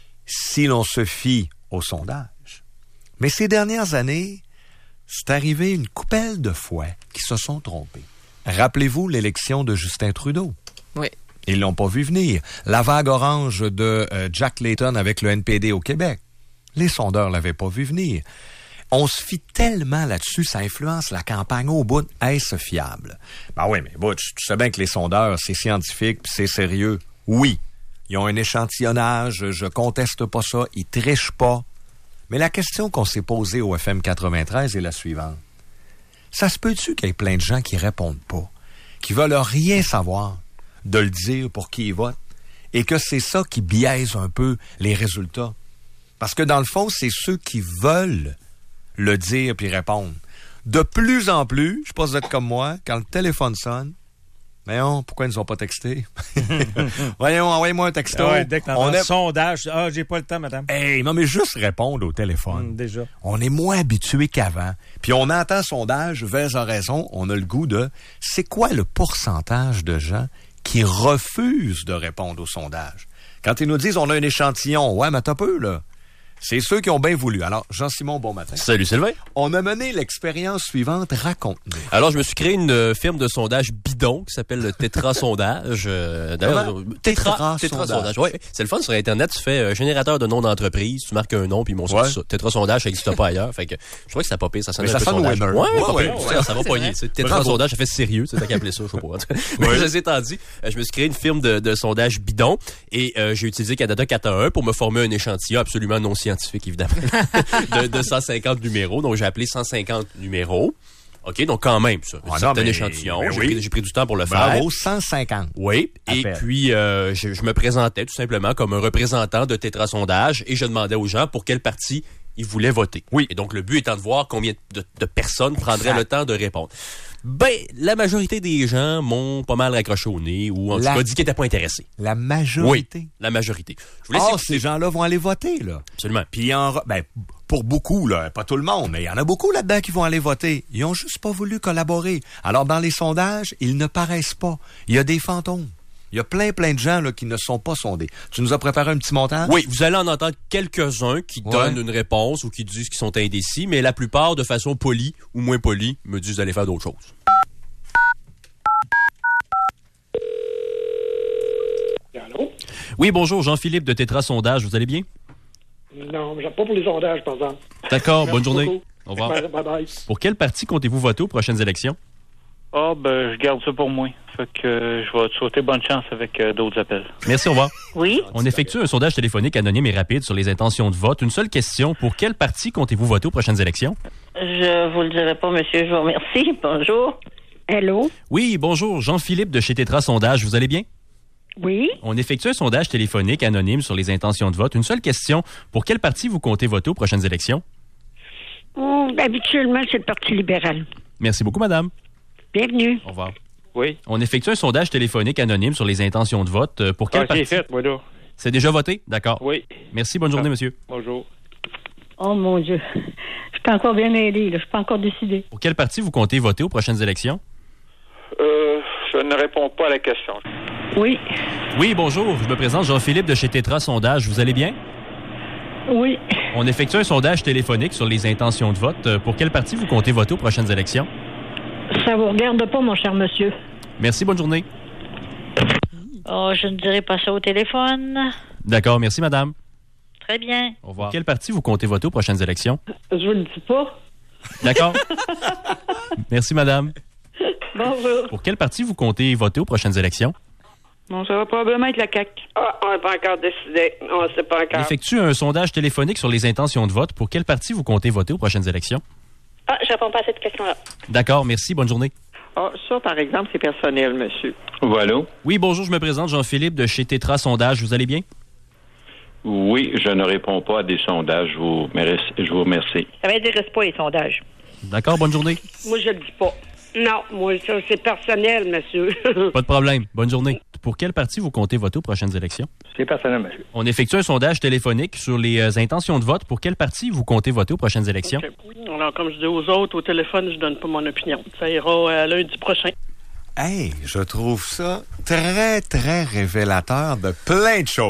si l'on se fie au sondage. Mais ces dernières années, c'est arrivé une coupelle de fois qui se sont trompés. Rappelez-vous l'élection de Justin Trudeau. Oui. Ils l'ont pas vu venir. La vague orange de euh, Jack Layton avec le N P D au Québec. Les sondeurs l'avaient pas vu venir. On se fie tellement là-dessus, ça influence la campagne au bout. Est-ce fiable? Ben oui, mais Butch, tu sais bien que les sondeurs, c'est scientifique puis c'est sérieux. Oui, ils ont un échantillonnage, je conteste pas ça, ils trichent pas. Mais la question qu'on s'est posée au F M quatre-vingt-treize est la suivante. Ça se peut-tu qu'il y ait plein de gens qui répondent pas, qui veulent rien savoir de le dire pour qui ils votent, et que c'est ça qui biaise un peu les résultats? Parce que dans le fond, c'est ceux qui veulent le dire puis répondre. De plus en plus, je sais pas si vous êtes comme moi, quand le téléphone sonne, voyons, pourquoi ils nous ont pas texté? Voyons, envoyez-moi un texto. Ah ouais, dès que on un est... sondage, ah, j'ai pas le temps, madame. Hey, non, mais juste répondre au téléphone. Mmh, déjà. On est moins habitué qu'avant. Puis on entend sondage, vers a raison, on a le goût de... C'est quoi le pourcentage de gens qui refusent de répondre au sondage? Quand ils nous disent on a un échantillon, ouais, mais t'as peu, là. C'est ceux qui ont bien voulu. Alors, Jean-Simon, bon matin. Salut Sylvain. On a mené l'expérience suivante. Raconte-nous. Alors, je me suis créé une euh, firme de sondage bidon qui s'appelle le Tétra Sondage. Euh, d'ailleurs, Tétra, Tétra Sondage. Oui, c'est le fun. Sur Internet, tu fais euh, générateur de nom d'entreprise, tu marques un nom, puis ils m'ont sorti ça. Tétra Sondage, ça n'existe pas ailleurs. Fait que je crois que ça pas pire. Ça sonne mais un ça peu sonne sondage. winner. Ouais, ouais, pas ouais, pire. ouais, ça, ça va pogner. Tétra Sondage, ça fait sérieux. C'est ça qu'appeler ça, je sais pas. Mais ouais. Je étant dit, euh, je me suis créé une firme de, de sondage bidon et euh, j'ai utilisé Canada quatre un un pour me former un échantillon absolument non scientifique, évidemment. de, de cent cinquante numéros. Donc, j'ai appelé cent cinquante numéros. OK, donc quand même, ça. Ah c'est non, un mais, échantillon. Mais j'ai, oui. pris, j'ai pris du temps pour le Bravo, faire. Bravo, cent cinquante. Oui. Appel. Et puis, euh, je, je me présentais tout simplement comme un représentant de Tétra Sondage et je demandais aux gens pour quel parti ils voulaient voter. Oui. Et donc, le but étant de voir combien de, de personnes prendraient exact. Le temps de répondre. Ben, la majorité des gens m'ont pas mal raccroché au nez ou en la, tout cas dit qu'ils n'étaient pas intéressés. La majorité? Oui, la majorité. Je voulais oh, ces gens-là vont aller voter, là. Absolument. Puis, en, ben, pour beaucoup, là, pas tout le monde, mais il y en a beaucoup là-dedans qui vont aller voter. Ils ont juste pas voulu collaborer. Alors, dans les sondages, ils ne paraissent pas. Il y a des fantômes. Il y a plein, plein de gens là, qui ne sont pas sondés. Tu nous as préparé un petit montage? Oui, vous allez en entendre quelques-uns qui ouais. donnent une réponse ou qui disent qu'ils sont indécis, mais la plupart, de façon polie ou moins polie, me disent d'aller faire d'autres choses. Allô? Oui, bonjour, Jean-Philippe de Tétra Sondage, vous allez bien? Non, j'aime pas pour les sondages, par exemple. D'accord, bonne journée. Beaucoup. Au revoir. Bye, bye, bye. Pour quel parti comptez-vous voter aux prochaines élections? Ah, ben, je garde ça pour moi. Fait que euh, je vais te souhaiter bonne chance avec euh, d'autres appels. Merci, au revoir. Oui? On effectue un sondage téléphonique anonyme et rapide sur les intentions de vote. Une seule question. Pour quel parti comptez-vous voter aux prochaines élections? Je vous le dirai pas, monsieur. Je vous remercie. Bonjour. Allô? Oui, bonjour. Jean-Philippe de chez Tétra Sondage. Vous allez bien? Oui. On effectue un sondage téléphonique anonyme sur les intentions de vote. Une seule question. Pour quel parti vous comptez voter aux prochaines élections? Mmh, habituellement, c'est le Parti libéral. Merci beaucoup, madame. Bienvenue. Au revoir. Oui. On effectue un sondage téléphonique anonyme sur les intentions de vote. Pour quel ah, parti? c'est fait, moi, là. C'est déjà voté? D'accord. Oui. Merci, bonne journée, monsieur. Bonjour. Oh, mon Dieu. Je suis pas encore bien aidé, là. Je suis pas encore décidé. Pour quel parti vous comptez voter aux prochaines élections? Euh, je ne réponds pas à la question. Oui. Oui, bonjour. Je me présente Jean-Philippe de chez Tétra Sondage. Vous allez bien? Oui. On effectue un sondage téléphonique sur les intentions de vote. Pour quel parti vous comptez voter aux prochaines élections? Ça vous regarde pas, mon cher monsieur. Merci, bonne journée. Oh, je ne dirai pas ça au téléphone. D'accord, merci, madame. Très bien. Au revoir. Pour quel parti vous comptez voter aux prochaines élections? Je vous le dis pas. D'accord. Merci, madame. Bonjour. Pour quel parti vous comptez voter aux prochaines élections? Bon, ça va probablement être la C A Q. Ah, on n'est pas encore décidé. On ne sait pas encore. On effectue un sondage téléphonique sur les intentions de vote. Pour quel parti vous comptez voter aux prochaines élections? Ah, je réponds pas à cette question-là. D'accord, merci, bonne journée. Ah, ça, par exemple, c'est personnel, monsieur. Voilà. Oui, bonjour, je me présente Jean-Philippe de chez Tétra Sondage. Vous allez bien? Oui, je ne réponds pas à des sondages. Je vous remercie. Je vous remercie. Ça m'intéresse pas, les sondages. D'accord, bonne journée. Moi, je le dis pas. Non, moi, ça, c'est personnel, monsieur. Pas de problème. Bonne journée. Pour quel parti vous comptez voter aux prochaines élections? C'est personnel, monsieur. On effectue un sondage téléphonique sur les euh, intentions de vote. Pour quel parti vous comptez voter aux prochaines élections? Okay. Alors, comme je dis aux autres, au téléphone, je donne pas mon opinion. Ça ira euh, lundi prochain. Hey, je trouve ça très, très révélateur de plein de choses.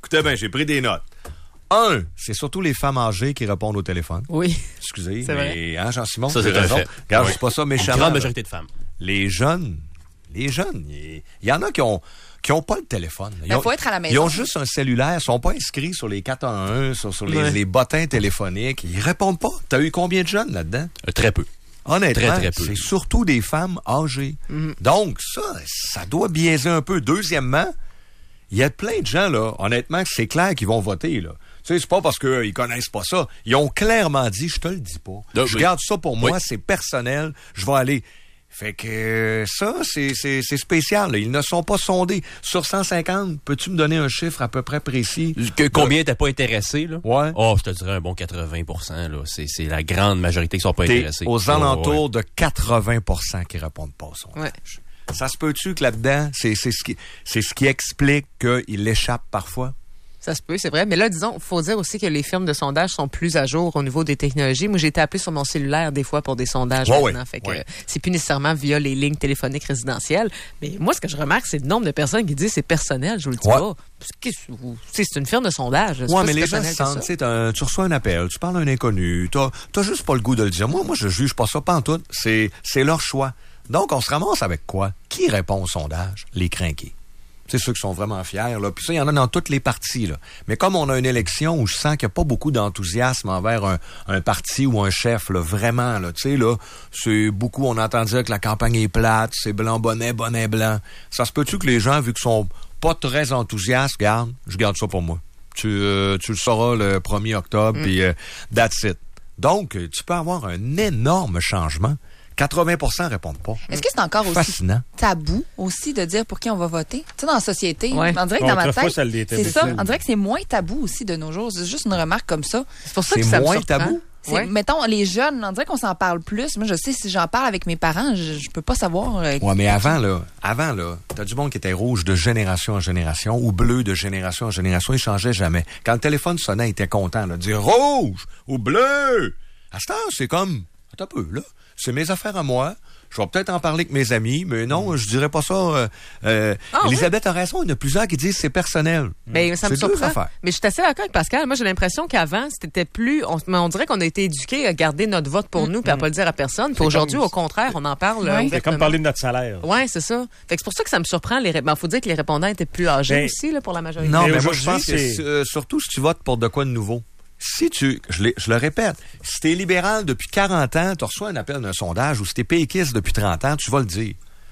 Écoutez bien, j'ai pris des notes. Un, c'est surtout les femmes âgées qui répondent au téléphone. Oui. Excusez, c'est mais vrai. Hein, Jean-Simon? Ça, c'est un fait. Regarde, oui. c'est pas ça méchamment. Une grande majorité de femmes. Les jeunes, les jeunes, il y, y en a qui ont qui ont pas le téléphone. Il faut être à la maison. Ils ont juste un cellulaire, ils sont pas inscrits sur les quatre un un, sur, sur les, Ouais. les bottins téléphoniques. Ils répondent pas. T'as eu combien de jeunes là-dedans? Euh, très peu. Honnêtement, Très, très peu. c'est surtout des femmes âgées. Mm-hmm. Donc, ça, ça doit biaiser un peu. Deuxièmement, il y a plein de gens, là, honnêtement, que c'est clair qu'ils vont voter, là. Tu sais, c'est pas parce qu'ils connaissent pas ça. Ils ont clairement dit, je te le dis pas. Ah, je oui. garde ça pour moi, Oui. c'est personnel, je vais aller. Fait que euh, ça, c'est, c'est, c'est spécial, là. Ils ne sont pas sondés. Sur cent cinquante, peux-tu me donner un chiffre à peu près précis? Que, combien t'es pas intéressé, là? Ouais. Oh, je te dirais un bon quatre-vingts pour cent, là. C'est, c'est la grande majorité qui sont pas T'es intéressés. aux Oh, alentours ouais. de quatre-vingts pour cent qui répondent pas au sondage. Ouais. Ça se peut-tu que là-dedans, c'est, c'est, ce qui, c'est ce qui explique qu'il l'échappe parfois? Ça se peut, c'est vrai. Mais là, disons, il faut dire aussi que les firmes de sondage sont plus à jour au niveau des technologies. Moi, j'ai été appelé sur mon cellulaire des fois pour des sondages Ouais, maintenant. ouais, fait que ouais. euh, c'est plus nécessairement via les lignes téléphoniques résidentielles. Mais moi, ce que je remarque, c'est le nombre de personnes qui disent c'est personnel. Je vous le dis Ouais. pas. Parce que, vous- tu sais, c'est une firme de sondage. C'est Ouais, pas mais si les gens personnel se que sentent, ça. tu sais, t'as un- tu reçois un appel, tu parles à un inconnu, t'as, t'as juste pas le goût de le dire. Moi, moi, je juge pas ça, pas en tout. C'est, c'est leur choix. Donc, on se ramasse avec quoi? Qui répond au sondage? Les crinqués. C'est ceux qui sont vraiment fiers, là. Puis ça, il y en a dans toutes les partis, là. Mais comme on a une élection où je sens qu'il n'y a pas beaucoup d'enthousiasme envers un, un parti ou un chef, là, vraiment, là, tu sais, là, c'est beaucoup, on entend dire que la campagne est plate, c'est blanc bonnet, bonnet blanc. Ça se peut-tu que les gens, vu qu'ils sont pas très enthousiastes, regarde, je garde ça pour moi. Tu, euh, tu le sauras le premier octobre, Mm. puis euh, that's it. Donc, tu peux avoir un énorme changement. quatre-vingts pour cent répondent pas. Est-ce que c'est encore aussi Fascinant. tabou aussi de dire pour qui on va voter? Tu sais, dans la société, Ouais. on dirait que dans ma Autrefois, tête, ça l'était c'est ça. beaucoup. On dirait que c'est moins tabou aussi de nos jours. C'est juste une remarque comme ça. C'est pour ça C'est que ça me moins surprend. tabou? C'est, Ouais. Mettons, les jeunes, on dirait qu'on s'en parle plus. Moi, je sais, si j'en parle avec mes parents, je, je peux pas savoir. euh, Ouais, mais avant, là, avant, là, t'as du monde qui était rouge de génération en génération ou bleu de génération en génération. Il changeait jamais. Quand le téléphone sonnait, il était content, là, de dire rouge ou bleu. À ce temps, c'est comme, attends un peu, là. C'est mes affaires à moi. Je vais peut-être en parler avec mes amis, mais non, je dirais pas ça. Euh, euh, Ah, Elisabeth a raison, il y en a plusieurs qui disent c'est personnel. Ben, ça me C'est deux surprend. affaires. Mais je suis assez d'accord avec Pascal. Moi, j'ai l'impression qu'avant, c'était plus. On, mais on dirait qu'on a été éduqués à garder notre vote pour nous puis à pas le dire à personne. Puis aujourd'hui, comme- au contraire, on en parle. Ouais. euh, C'est C'est ouvertement. comme parler de notre salaire. Ouais, c'est ça. Fait que c'est pour ça que ça me surprend. Les... Ben, faut dire que les répondants étaient plus âgés Ben, aussi, là, pour la majorité. Non, Mais mais moi, je aujourd'hui, pense que c'est- c'est, euh, surtout si tu votes pour de quoi de nouveau. Si tu, je, l'ai- je le répète, si t'es libéral depuis quarante ans, tu reçois un appel d'un sondage, ou si t'es péquiste depuis trente ans, tu vas le dire.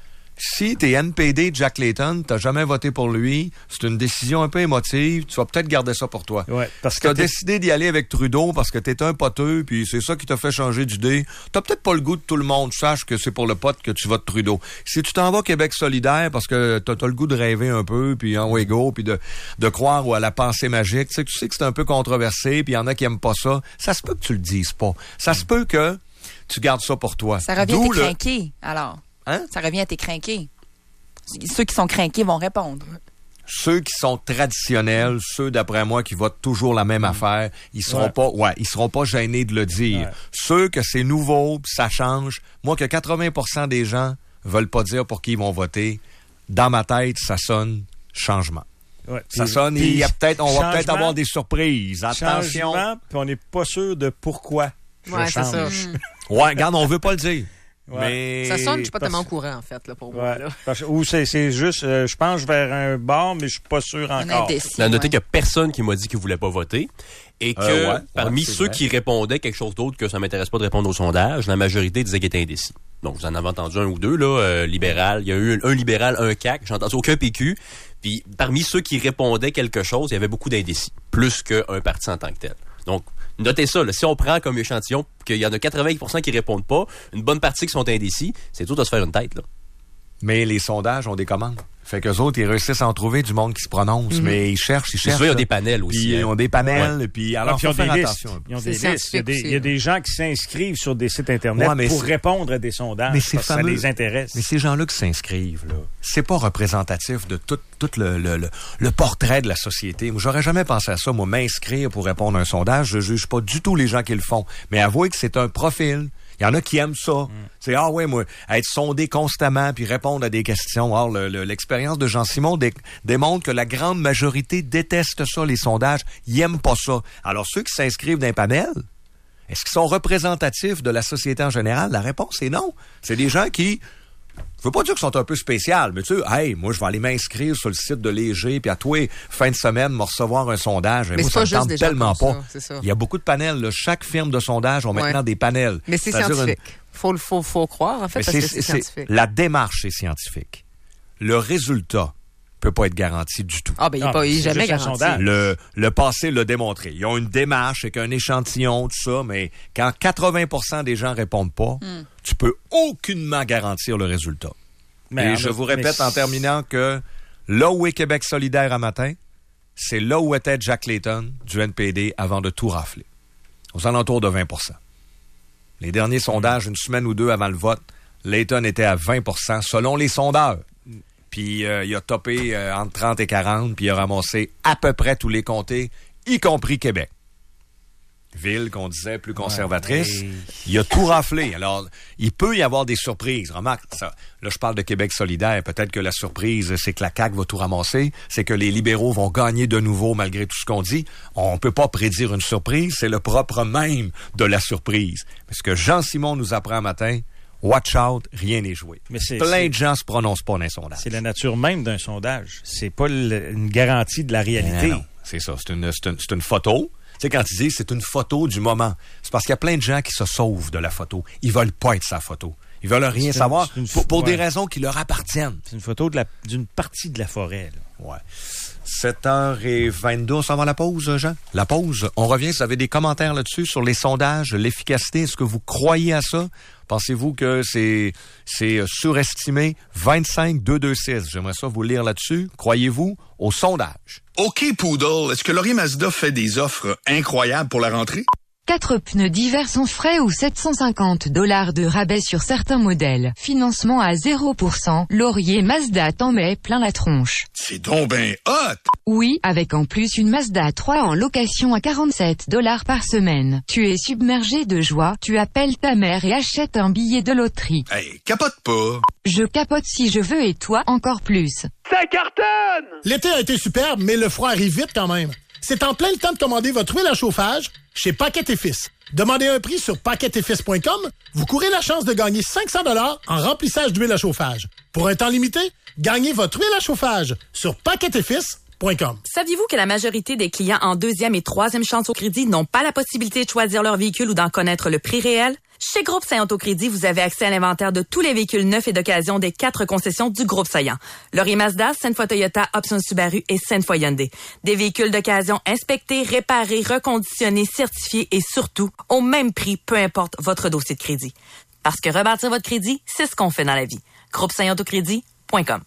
Si t'es N P D de Jack Layton, t'as jamais voté pour lui, c'est une décision un peu émotive, tu vas peut-être garder ça pour toi. Ouais, parce Si que t'as t'es- décidé d'y aller avec Trudeau parce que t'es un poteux, puis c'est ça qui t'a fait changer d'idée, t'as peut-être pas le goût de tout le monde sache que c'est pour le pote que tu votes Trudeau. Si tu t'en vas Québec solidaire parce que t'as, t'as le goût de rêver un peu, puis en go, puis de, de croire ou à la pensée magique, tu sais que tu sais que c'est un peu controversé, puis il y en a qui aiment pas ça, ça se peut que tu le dises pas. Ça se peut que tu gardes ça pour toi. Ça revient D'où à tes le- crinqués, alors. Hein? Ça revient à tes crinqués. Ceux qui sont crinqués vont répondre. Ceux qui sont traditionnels, ceux d'après moi qui votent toujours la même affaire, ils seront Ouais. pas, ouais, ils seront pas gênés de le dire. Ouais. Ceux que c'est nouveau, pis ça change. Moi, que quatre-vingts pour cent des gens veulent pas dire pour qui ils vont voter, dans ma tête, ça sonne changement. Ouais. Ça Puis- sonne, il y a peut-être, on va peut-être changement- avoir des surprises. Attention. Changement, puis on n'est pas sûr de pourquoi. je Ouais, c'est ça. change. Ouais, regarde, on veut pas le dire. Ouais. Mais Ça sonne, je suis pas parce- tellement au courant, en fait, là, pour moi. Ouais. Là. Parce- ou c'est, c'est juste, euh, je penche vers un bord, mais je suis pas sûr Un encore. indécis. On a noté ouais. qu'il y a personne qui m'a dit qu'il voulait pas voter. Et que Euh, ouais, parmi ouais, c'est ceux vrai. qui répondaient quelque chose d'autre que ça m'intéresse pas de répondre au sondage, la majorité disait qu'ils étaient indécis. Donc, vous en avez entendu un ou deux, là, euh, libéral. Il y a eu un, un libéral, un C A C. J'ai entendu aucun P Q. Puis, parmi ceux qui répondaient quelque chose, il y avait beaucoup d'indécis. Plus qu'un parti en tant que tel. Donc, notez ça, là, si on prend comme échantillon qu'il y en a quatre-vingts pour cent qui répondent pas, une bonne partie qui sont indécis, c'est tout à se faire une tête, là. Mais les sondages ont des commandes. Fait qu'eux autres, ils réussissent à en trouver du monde qui se prononce, Mhm. mais ils cherchent, ils C'est cherchent. sûr, il y a là. des panels aussi. Puis ils hein. ont des panels, puis alors Ah, puis faut ils ont faire des listes. attention un peu. Ils ont C'est des listes. Il y a scientifique des, aussi, il y a là. des gens qui s'inscrivent sur des sites Internet Ouais, mais pour c'est- répondre à des sondages. Mais c'est parce que fameux. ça les intéresse. Mais ces gens-là qui s'inscrivent, là, c'est pas représentatif de tout, tout le, le, le, le portrait de la société. Moi, j'aurais jamais pensé à ça, moi, m'inscrire pour répondre à un sondage. Je juge pas du tout les gens qui le font. Mais avouez que c'est un profil Il y en a qui aiment ça. Mm. C'est, ah ouais, moi, être sondé constamment puis répondre à des questions. Or, le, le, l'expérience de Jean-Simon dé, démontre que la grande majorité déteste ça, les sondages. Ils aiment pas ça. Alors, ceux qui s'inscrivent dans un panel, est-ce qu'ils sont représentatifs de la société en général? La réponse est non. C'est des gens qui... Je veux pas dire qu'ils sont un peu spéciaux, mais tu sais, hey, moi, je vais aller m'inscrire sur le site de Léger, puis à toi, fin de semaine, me recevoir un sondage. Mais moi, c'est ça pas me juste tente des tellement gens comme pas. ça, c'est ça. Il y a beaucoup de panels, là. Chaque firme de sondage a maintenant ouais. des panels. Mais c'est C'est-à-dire scientifique. Une... Faut, faut, faut croire, en fait, mais parce c'est, que c'est, c'est scientifique. La démarche est scientifique. Le résultat peut pas être garanti du tout. Ah, ben, il n'est pas il est jamais garanti. Le, le passé l'a démontré. Ils ont une démarche avec un échantillon, tout ça, mais quand quatre-vingts pour cent des gens répondent pas, mm. tu peux aucunement garantir le résultat. Mais Et je vous répète en terminant que là où est Québec solidaire à matin, c'est là où était Jack Layton du N P D avant de tout rafler. Aux alentours de vingt pour cent. Les derniers sondages, une semaine ou deux avant le vote, Layton était à vingt pour cent selon les sondeurs. Puis euh, il a topé euh, entre trente et quarante, puis il a ramassé à peu près tous les comtés, y compris Québec. Ville qu'on disait plus conservatrice. Ouais, il a tout raflé. Alors, il peut y avoir des surprises. Remarque, ça, là, je parle de Québec solidaire. Peut-être que la surprise, c'est que la C A Q va tout ramasser. C'est que les libéraux vont gagner de nouveau malgré tout ce qu'on dit. On peut pas prédire une surprise. C'est le propre même de la surprise. Mais ce que Jean-Simon nous apprend matin, watch out, rien n'est joué. Mais c'est, Plein c'est, de gens se prononcent pas dans un sondage. C'est la nature même d'un sondage. C'est pas le, une garantie de la réalité. Non, non. C'est ça. C'est une, c'est une, c'est une photo. Tu sais, quand ils disent c'est une photo du moment, c'est parce qu'il y a plein de gens qui se sauvent de la photo. Ils veulent pas être sa photo. Ils veulent rien c'est savoir une, une, pour, pour ouais. des raisons qui leur appartiennent. C'est une photo de la, d'une partie de la forêt. Là. Ouais. sept heures vingt-deux, on s'en va à la pause, Jean? La pause. On revient, si vous avez des commentaires là-dessus sur les sondages, l'efficacité. Est-ce que vous croyez à ça? Pensez-vous que c'est, c'est surestimé? vingt-cinq deux deux six. J'aimerais ça vous lire là-dessus. Croyez-vous au sondage? OK, Poodle, est-ce que Laurier Mazda fait des offres incroyables pour la rentrée? Quatre pneus d'hiver sans frais ou sept cent cinquante dollars de rabais sur certains modèles. Financement à zéro pour cent. Laurier Mazda t'en met plein la tronche. C'est donc ben hot! Oui, avec en plus une Mazda trois en location à quarante-sept dollars par semaine. Tu es submergé de joie, tu appelles ta mère et achètes un billet de loterie. Hey, capote pas! Je capote si je veux et toi encore plus. Ça cartonne! L'été a été superbe, mais le froid arrive vite quand même. C'est en plein le temps de commander votre huile à chauffage chez Paquette et Fils. Demandez un prix sur paquette et fils point com. Vous courez la chance de gagner cinq cents dollars en remplissage d'huile à chauffage. Pour un temps limité, gagnez votre huile à chauffage sur paquette et fils point com. Saviez-vous que la majorité des clients en deuxième et troisième chance au crédit n'ont pas la possibilité de choisir leur véhicule ou d'en connaître le prix réel? Chez Groupe Saillant Autocrédit, vous avez accès à l'inventaire de tous les véhicules neufs et d'occasion des quatre concessions du Groupe Saillant. Laurier Mazda, Sainte-Foy Toyota, Option Subaru et Sainte-Foy Hyundai. Des véhicules d'occasion inspectés, réparés, reconditionnés, certifiés et surtout au même prix, peu importe votre dossier de crédit. Parce que rebâtir votre crédit, c'est ce qu'on fait dans la vie. Groupe Saillant Autocrédit point com.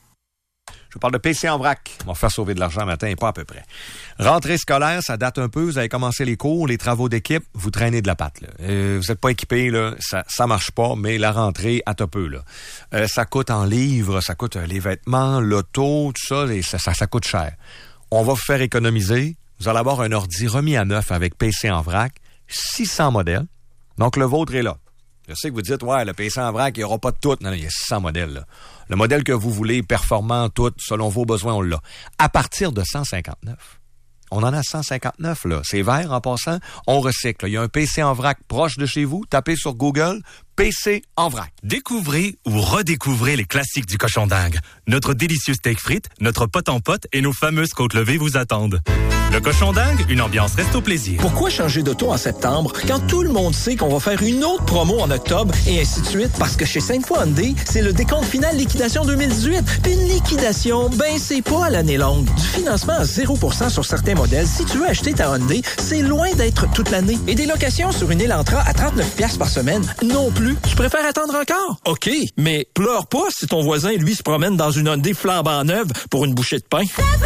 Je vous parle de P C en vrac. On va faire sauver de l'argent matin et pas à peu près. Rentrée scolaire, ça date un peu. Vous avez commencé les cours, les travaux d'équipe. Vous traînez de la patte. Là. Euh, vous n'êtes pas équipé, là, ça, ça marche pas, mais la rentrée, à peu là. Euh, ça coûte en livres, ça coûte euh, les vêtements, l'auto, tout ça, et ça, ça, ça coûte cher. On va vous faire économiser. Vous allez avoir un ordi remis à neuf avec P C en vrac, six cents modèles. Donc, le vôtre est là. Je sais que vous dites, ouais, le P C en vrac, il n'y aura pas de tout. Non, non, il y a six cents modèles, là. Le modèle que vous voulez, performant, tout, selon vos besoins, on l'a. À partir de cent cinquante-neuf. On en a cent cinquante-neuf, là. C'est vert, en passant. On recycle. Il y a un P C en vrac proche de chez vous. Tapez sur Google, P C en vrac. Découvrez ou redécouvrez les classiques du cochon dingue. Notre délicieux steak frites, notre pote en pote et nos fameuses côtes levées vous attendent. Le cochon dingue, une ambiance resto plaisir. Pourquoi changer d'auto en septembre quand tout le monde sait qu'on va faire une autre promo en octobre et ainsi de suite? Parce que chez Sainte-Foy Hyundai, c'est le décompte final liquidation deux mille dix-huit. Puis une liquidation, ben c'est pas à l'année longue. Du financement à zéro pour cent sur certains modèles. Si tu veux acheter ta Hyundai, c'est loin d'être toute l'année. Et des locations sur une Elantra à trente-neuf dollars par semaine, non plus. Tu préfères attendre encore? OK, mais pleure pas si ton voisin, lui, se promène dans une Hyundai flambant neuve pour une bouchée de pain.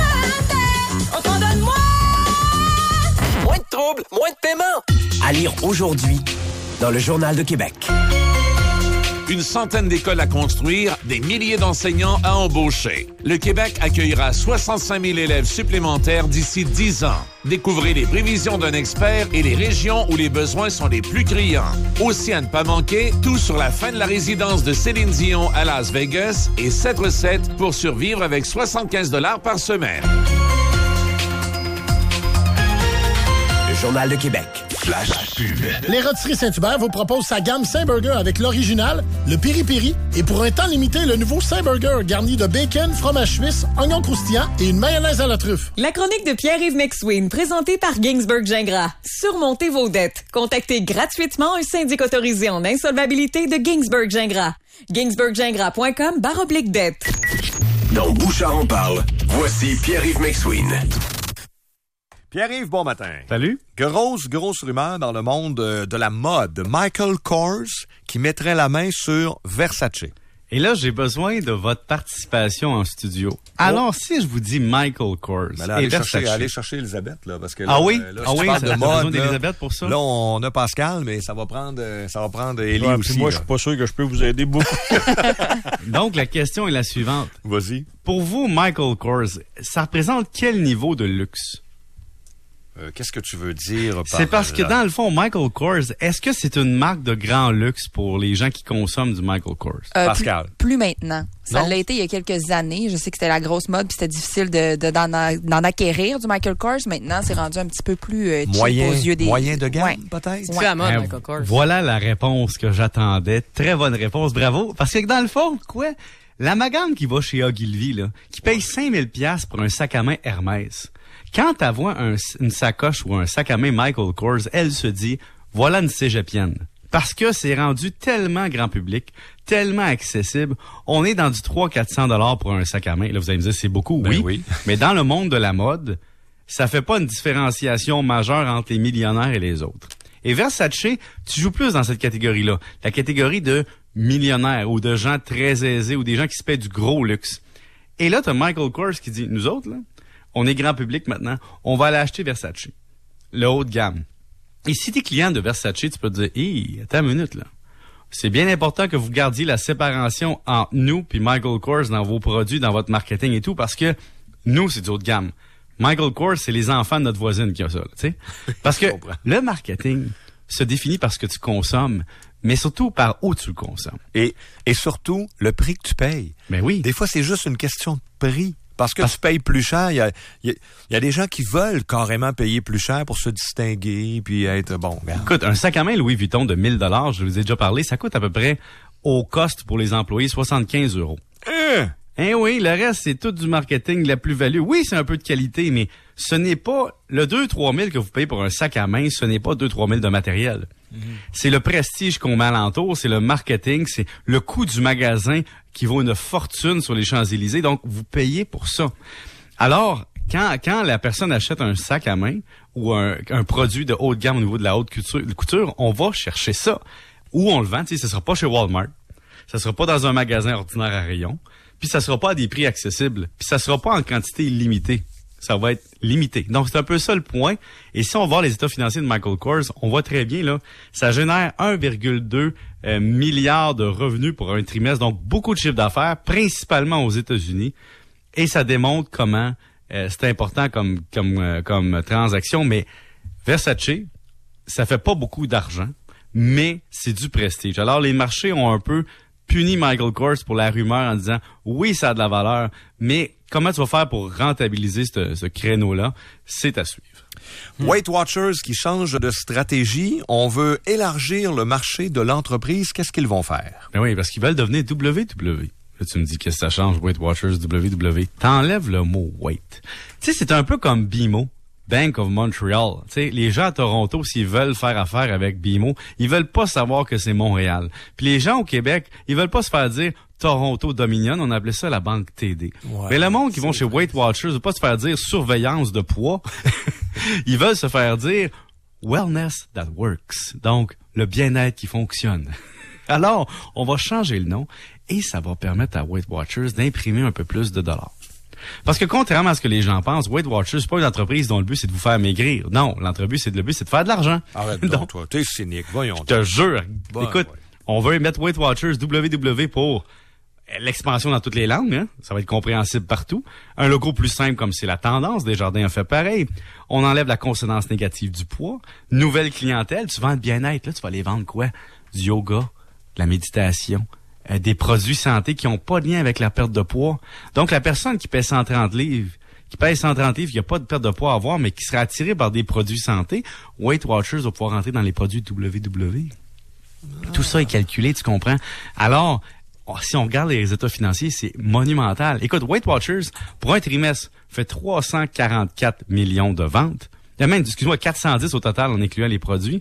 On t'en donne moins! Moins de troubles, moins de paiement. À lire aujourd'hui dans le Journal de Québec. Une centaine d'écoles à construire, des milliers d'enseignants à embaucher. Le Québec accueillera soixante-cinq mille élèves supplémentaires d'ici dix ans. Découvrez les prévisions d'un expert et les régions où les besoins sont les plus criants. Aussi à ne pas manquer, tout sur la fin de la résidence de Céline Dion à Las Vegas et sept recettes pour survivre avec soixante-quinze dollars par semaine. Le Journal de Québec. Flash pub. Les Rôtisseries Saint-Hubert vous proposent sa gamme Saint-Burger avec l'original, le piri-piri, et pour un temps limité, le nouveau Saint-Burger garni de bacon, fromage suisse, oignons croustillants et une mayonnaise à la truffe. La chronique de Pierre-Yves McSween, présentée par Ginsberg Gingras. Surmontez vos dettes. Contactez gratuitement un syndic autorisé en insolvabilité de Ginsberg Gingras. ginsberg gingras point com barre oblique dette. Dans Bouchard en parle, voici Pierre-Yves McSween. Pierre-Yves, bon matin. Salut. Grosse, grosse rumeur dans le monde de, de la mode. Michael Kors qui mettrait la main sur Versace. Et là, j'ai besoin de votre participation en studio. Alors, oh. si je vous dis Michael Kors ben là, et allez Versace... chercher, allez chercher Elisabeth, là, parce que là, ah oui? là, ah si oui, tu parles ça, de ça mode, besoin d'Elisabeth pour ça? Là, on a Pascal, mais ça va prendre, ça va prendre Élie ouais, aussi. Moi, là. je suis pas sûr que je peux vous aider beaucoup. Donc, la question est la suivante. Vas-y. Pour vous, Michael Kors, ça représente quel niveau de luxe? Euh, qu'est-ce que tu veux dire par C'est parce que là? dans le fond, Michael Kors, est-ce que c'est une marque de grand luxe pour les gens qui consomment du Michael Kors? Euh, Pascal. Plus, plus maintenant. Ça Non? l'a été il y a quelques années. Je sais que c'était la grosse mode puis c'était difficile de, de, d'en, d'en acquérir du Michael Kors. Maintenant, c'est rendu un petit peu plus euh, cheap moyen, aux yeux des... Moyen de gamme, ouais. peut-être? C'est la mode, Eh, Michael Kors. Voilà la réponse que j'attendais. Très bonne réponse, bravo. Parce que dans le fond, quoi, la magane qui va chez Ogilvy, là, qui paye cinq mille dollars pour un sac à main Hermès, quand elle voit un, une sacoche ou un sac à main Michael Kors, elle se dit, voilà une cégepienne. Parce que c'est rendu tellement grand public, tellement accessible. On est dans du trois cents à quatre cents dollars pour un sac à main. Là, vous allez me dire, c'est beaucoup, Ben oui. oui. Mais dans le monde de la mode, ça fait pas une différenciation majeure entre les millionnaires et les autres. Et Versace, tu joues plus dans cette catégorie-là. La catégorie de millionnaires ou de gens très aisés ou des gens qui se paient du gros luxe. Et là, t'as Michael Kors qui dit, nous autres, là, on est grand public maintenant, on va aller acheter Versace, le haut de gamme. Et si t'es client de Versace, tu peux te dire, hé, attends une minute, là. C'est bien important que vous gardiez la séparation entre nous puis Michael Kors dans vos produits, dans votre marketing et tout, parce que nous, c'est du haut de gamme. Michael Kors, c'est les enfants de notre voisine qui ont ça, tu sais. Parce que le marketing se définit par ce que tu consommes, mais surtout par où tu le consommes. Et, et surtout, le prix que tu payes. Mais oui. Des fois, c'est juste une question de prix. Parce que Parce... tu payes plus cher, il y a, y, a, y a des gens qui veulent carrément payer plus cher pour se distinguer puis être bon. Regarde. Écoute, un sac à main Louis Vuitton de mille dollars, je vous ai déjà parlé, ça coûte à peu près au cost pour les employés soixante-quinze euros. Hein? Eh oui, le reste, c'est tout du marketing, la plus-value. Oui, c'est un peu de qualité, mais ce n'est pas le deux à trois mille que vous payez pour un sac à main, ce n'est pas deux à trois mille de matériel. Mm-hmm. C'est le prestige qu'on met alentour, c'est le marketing, c'est le coût du magasin qui vaut une fortune sur les Champs-Élysées. Donc, vous payez pour ça. Alors, quand, quand la personne achète un sac à main ou un, un produit de haut de gamme au niveau de la haute couture, couture, on va chercher ça. Où on le vend, tu sais, ce sera pas chez Walmart. Ça sera pas dans un magasin ordinaire à rayon. Puis ça sera pas à des prix accessibles. Puis ça sera pas en quantité illimitée. Ça va être limité. Donc, c'est un peu ça le point. Et si on voit les états financiers de Michael Kors, on voit très bien, là, ça génère un virgule deux euh, milliard de revenus pour un trimestre. Donc, beaucoup de chiffre d'affaires, principalement aux États-Unis. Et ça démontre comment euh, c'est important comme, comme, euh, comme transaction. Mais Versace, ça fait pas beaucoup d'argent, mais c'est du prestige. Alors, les marchés ont un peu puni Michael Kors pour la rumeur en disant « Oui, ça a de la valeur, mais comment tu vas faire pour rentabiliser ce, ce créneau-là? » C'est à suivre. Weight Watchers qui changent de stratégie. On veut élargir le marché de l'entreprise. Qu'est-ce qu'ils vont faire? Ben oui, parce qu'ils veulent devenir W W. Là, tu me dis qu'est-ce que ça change, Weight Watchers, W W. T'enlèves le mot « weight ». Tu sais, c'est un peu comme B M O. Bank of Montreal. Tu sais, les gens à Toronto, s'ils veulent faire affaire avec B M O, ils veulent pas savoir que c'est Montréal. Puis les gens au Québec, ils veulent pas se faire dire Toronto Dominion, on appelait ça la banque T D. Ouais, mais le monde qui vont chez Weight Watchers, ils veulent pas se faire dire surveillance de poids. Ils veulent se faire dire wellness that works. Donc, le bien-être qui fonctionne. Alors, on va changer le nom et ça va permettre à Weight Watchers d'imprimer un peu plus de dollars. Parce que contrairement à ce que les gens pensent, Weight Watchers, c'est pas une entreprise dont le but c'est de vous faire maigrir. Non, l'entreprise, c'est de le but, c'est de faire de l'argent. Arrête donc, donc toi, t'es cynique, voyons. Je te jure. Bon, écoute, On veut mettre Weight Watchers W W pour l'expansion dans toutes les langues, hein? Ça va être compréhensible partout. Un logo plus simple comme c'est la tendance, Desjardins a fait pareil. On enlève la consonance négative du poids. Nouvelle clientèle, tu vends le bien-être, là, tu vas aller vendre quoi? Du yoga, de la méditation, euh, des produits santé qui n'ont pas de lien avec la perte de poids. Donc, la personne qui pèse cent trente livres, qui pèse cent trente livres, il n'y a pas de perte de poids à avoir, mais qui sera attirée par des produits santé, Weight Watchers va pouvoir rentrer dans les produits W W. Ah. Tout ça est calculé, tu comprends? Alors, oh, si on regarde les résultats financiers, c'est monumental. Écoute, Weight Watchers, pour un trimestre, fait trois cent quarante-quatre millions de ventes. Il y a même, excuse-moi, quatre cent dix au total en incluant les produits.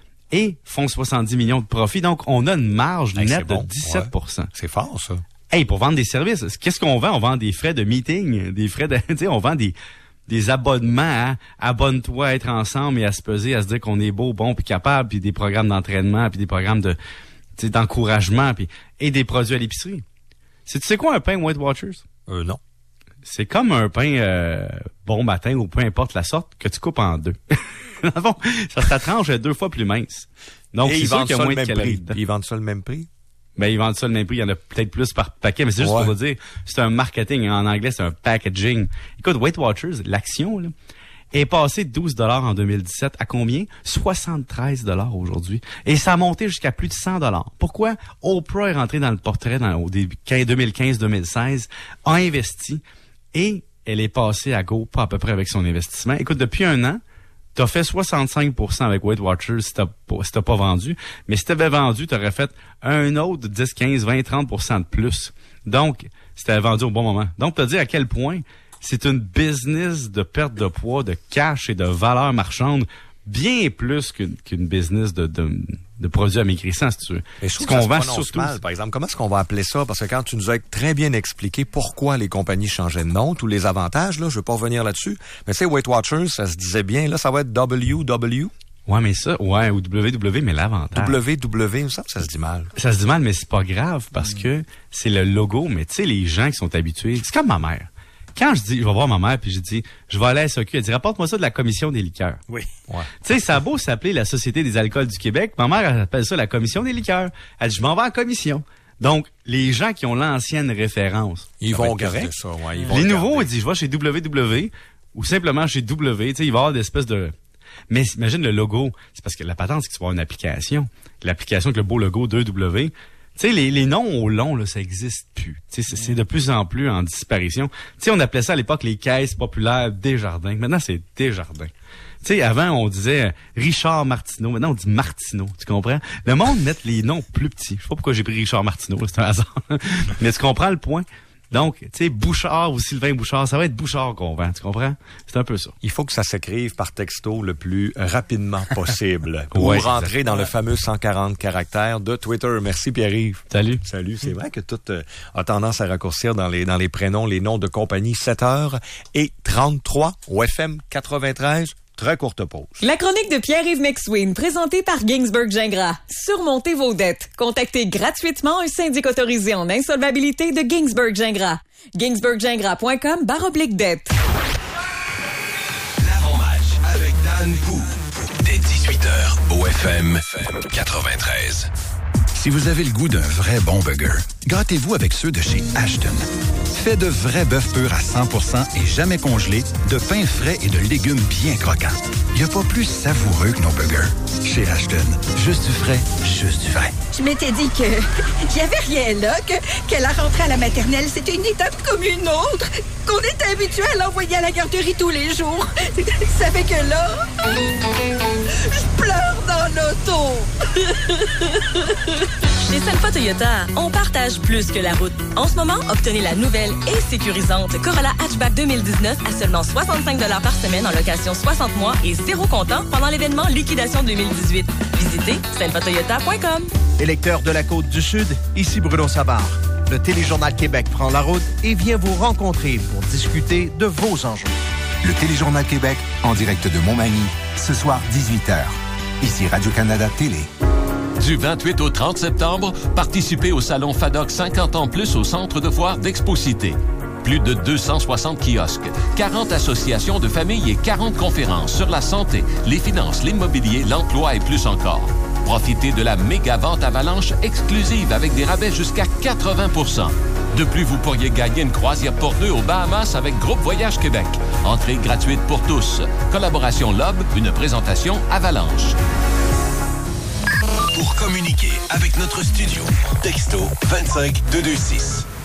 Et font soixante-dix millions de profits. Donc, on a une marge hey, nette bon. de dix-sept pour cent. Ouais. C'est fort, ça. Hey, pour vendre des services, qu'est-ce qu'on vend? On vend des frais de meeting, des frais de, tu sais, on vend des, des abonnements à abonne-toi à être ensemble et à se peser, à se dire qu'on est beau, bon, puis capable, puis des programmes d'entraînement, puis des programmes de, tu sais, d'encouragement, puis, et des produits à l'épicerie. C'est, tu sais quoi un pain Weight Watchers? Euh, non. C'est comme un pain, euh, bon matin ou peu importe la sorte que tu coupes en deux. Dans le fond, ça, ça tranche deux fois plus mince. Donc, et c'est sûr qu'il y a moins de calories. Ils vendent ça le même prix? Ben, ils vendent ça le même prix. Il y en a peut-être plus par paquet, mais c'est juste ouais. pour vous dire, c'est un marketing. En anglais, c'est un packaging. Écoute, Weight Watchers, l'action, là, est passée de douze dollars en deux mille dix-sept à combien? soixante-treize dollars aujourd'hui. Et ça a monté jusqu'à plus de cent dollars. Pourquoi? Oprah est rentrée dans le portrait dans, au début deux mille quinze deux mille seize, a investi et elle est passée à go, pas à peu près avec son investissement. Écoute, depuis un an, t'as fait soixante-cinq pour cent avec Weight Watchers si t'as, si t'as pas vendu. Mais si t'avais vendu, t'aurais fait un autre dix, quinze, vingt, trente pour cent de plus. Donc, si t'avais vendu au bon moment. Donc, t'as dit à quel point c'est une business de perte de poids, de cash et de valeur marchande bien plus qu'une, qu'une business de, de, de produits amaigrissants, si tu veux. Et je trouve ce qu'on vend surtout mal, par exemple. Comment est-ce qu'on va appeler ça? Parce que quand tu nous as très bien expliqué pourquoi les compagnies changeaient de nom, tous les avantages, là, je veux pas revenir là-dessus. Mais tu sais, Weight Watchers, ça se disait bien, là, ça va être W W. Ouais, mais ça, ouais, ou W W, mais l'avantage. W W, ça, ça se dit mal. Ça se dit mal, mais c'est pas grave parce mm. que c'est le logo, mais tu sais, les gens qui sont habitués, c'est comme ma mère. Quand je dis, je vais voir ma mère, puis je dis, je vais aller à S A Q, elle dit, rapporte-moi ça de la Commission des liqueurs. Oui. Ouais. Tu sais, ça a beau s'appeler la Société des alcools du Québec, ma mère, elle appelle ça la Commission des liqueurs. Elle dit, je m'en vais en commission. Donc, les gens qui ont l'ancienne référence, ils vont garder ça, ouais, ils vont les nouveaux, ils disent, je vais chez W W ou simplement chez W, tu sais, il va y avoir des espèces de... Mais imagine le logo, c'est parce que la patente, c'est que tu vas avoir une application. L'application avec le beau logo deux W, tu sais, les, les noms au long, là, ça existe plus. Tu sais, c'est, c'est de plus en plus en disparition. Tu sais, on appelait ça à l'époque les caisses populaires Desjardins. Maintenant, c'est Desjardins. Tu sais, avant, on disait Richard Martineau. Maintenant, on dit Martineau. Tu comprends? Le monde met les noms plus petits. Je sais pas pourquoi j'ai pris Richard Martineau, là, c'est un hasard. Mais tu comprends le point? Donc, tu sais, Bouchard ou Sylvain Bouchard, ça va être Bouchard qu'on vend, tu comprends? C'est un peu ça. Il faut que ça s'écrive par texto le plus rapidement possible pour ouais, rentrer dans le fameux cent quarante caractères de Twitter. Merci Pierre-Yves. Salut. Salut. C'est vrai que tout euh, a tendance à raccourcir dans les dans les prénoms, les noms de compagnie. sept heures et trente-trois au F M quatre-vingt-treize. Très courte pause. La chronique de Pierre-Yves McSween, présentée par Ginsberg Gingras. Surmontez vos dettes. Contactez gratuitement un syndic autorisé en insolvabilité de Ginsberg Gingras. ginsberg gingras point com barre oblique dette. L'avant-match avec Dan Pou. Dès dix-huit heures au F M quatre-vingt-treize. Si vous avez le goût d'un vrai bon burger, gâtez-vous avec ceux de chez Ashton. Fait de vrai bœuf pur à cent pour cent et jamais congelé, de pain frais et de légumes bien croquants. Il n'y a pas plus savoureux que nos burgers. Chez Ashton, juste du frais, juste du vrai. Je m'étais dit que qu'il n'y avait rien là, que, que la rentrée à la maternelle, c'était une étape comme une autre, qu'on était habitué à l'envoyer à la garderie tous les jours. Ça fait que là, je pleure dans l'auto. Chez Salfa Toyota, on partage plus que la route. En ce moment, obtenez la nouvelle et sécurisante Corolla Hatchback deux mille dix-neuf à seulement soixante-cinq dollars par semaine en location soixante mois et zéro comptant pendant l'événement Liquidation deux mille dix-huit. Visitez salfa toyota point com. Électeurs de la Côte-du-Sud, ici Bruno Savard. Le Téléjournal Québec prend la route et vient vous rencontrer pour discuter de vos enjeux. Le Téléjournal Québec, en direct de Montmagny, ce soir dix-huit heures. Ici Radio-Canada Télé. Du vingt-huit au trente septembre, participez au salon FADOC cinquante ans plus au Centre de foire d'Expo-Cité. Plus de deux cent soixante kiosques, quarante associations de familles et quarante conférences sur la santé, les finances, l'immobilier, l'emploi et plus encore. Profitez de la méga vente Avalanche exclusive avec des rabais jusqu'à quatre-vingts pour cent. De plus, vous pourriez gagner une croisière pour deux aux Bahamas avec Groupe Voyage Québec. Entrée gratuite pour tous. Collaboration Lob, une présentation Avalanche. Pour communiquer avec notre studio, texto deux cinq deux deux six.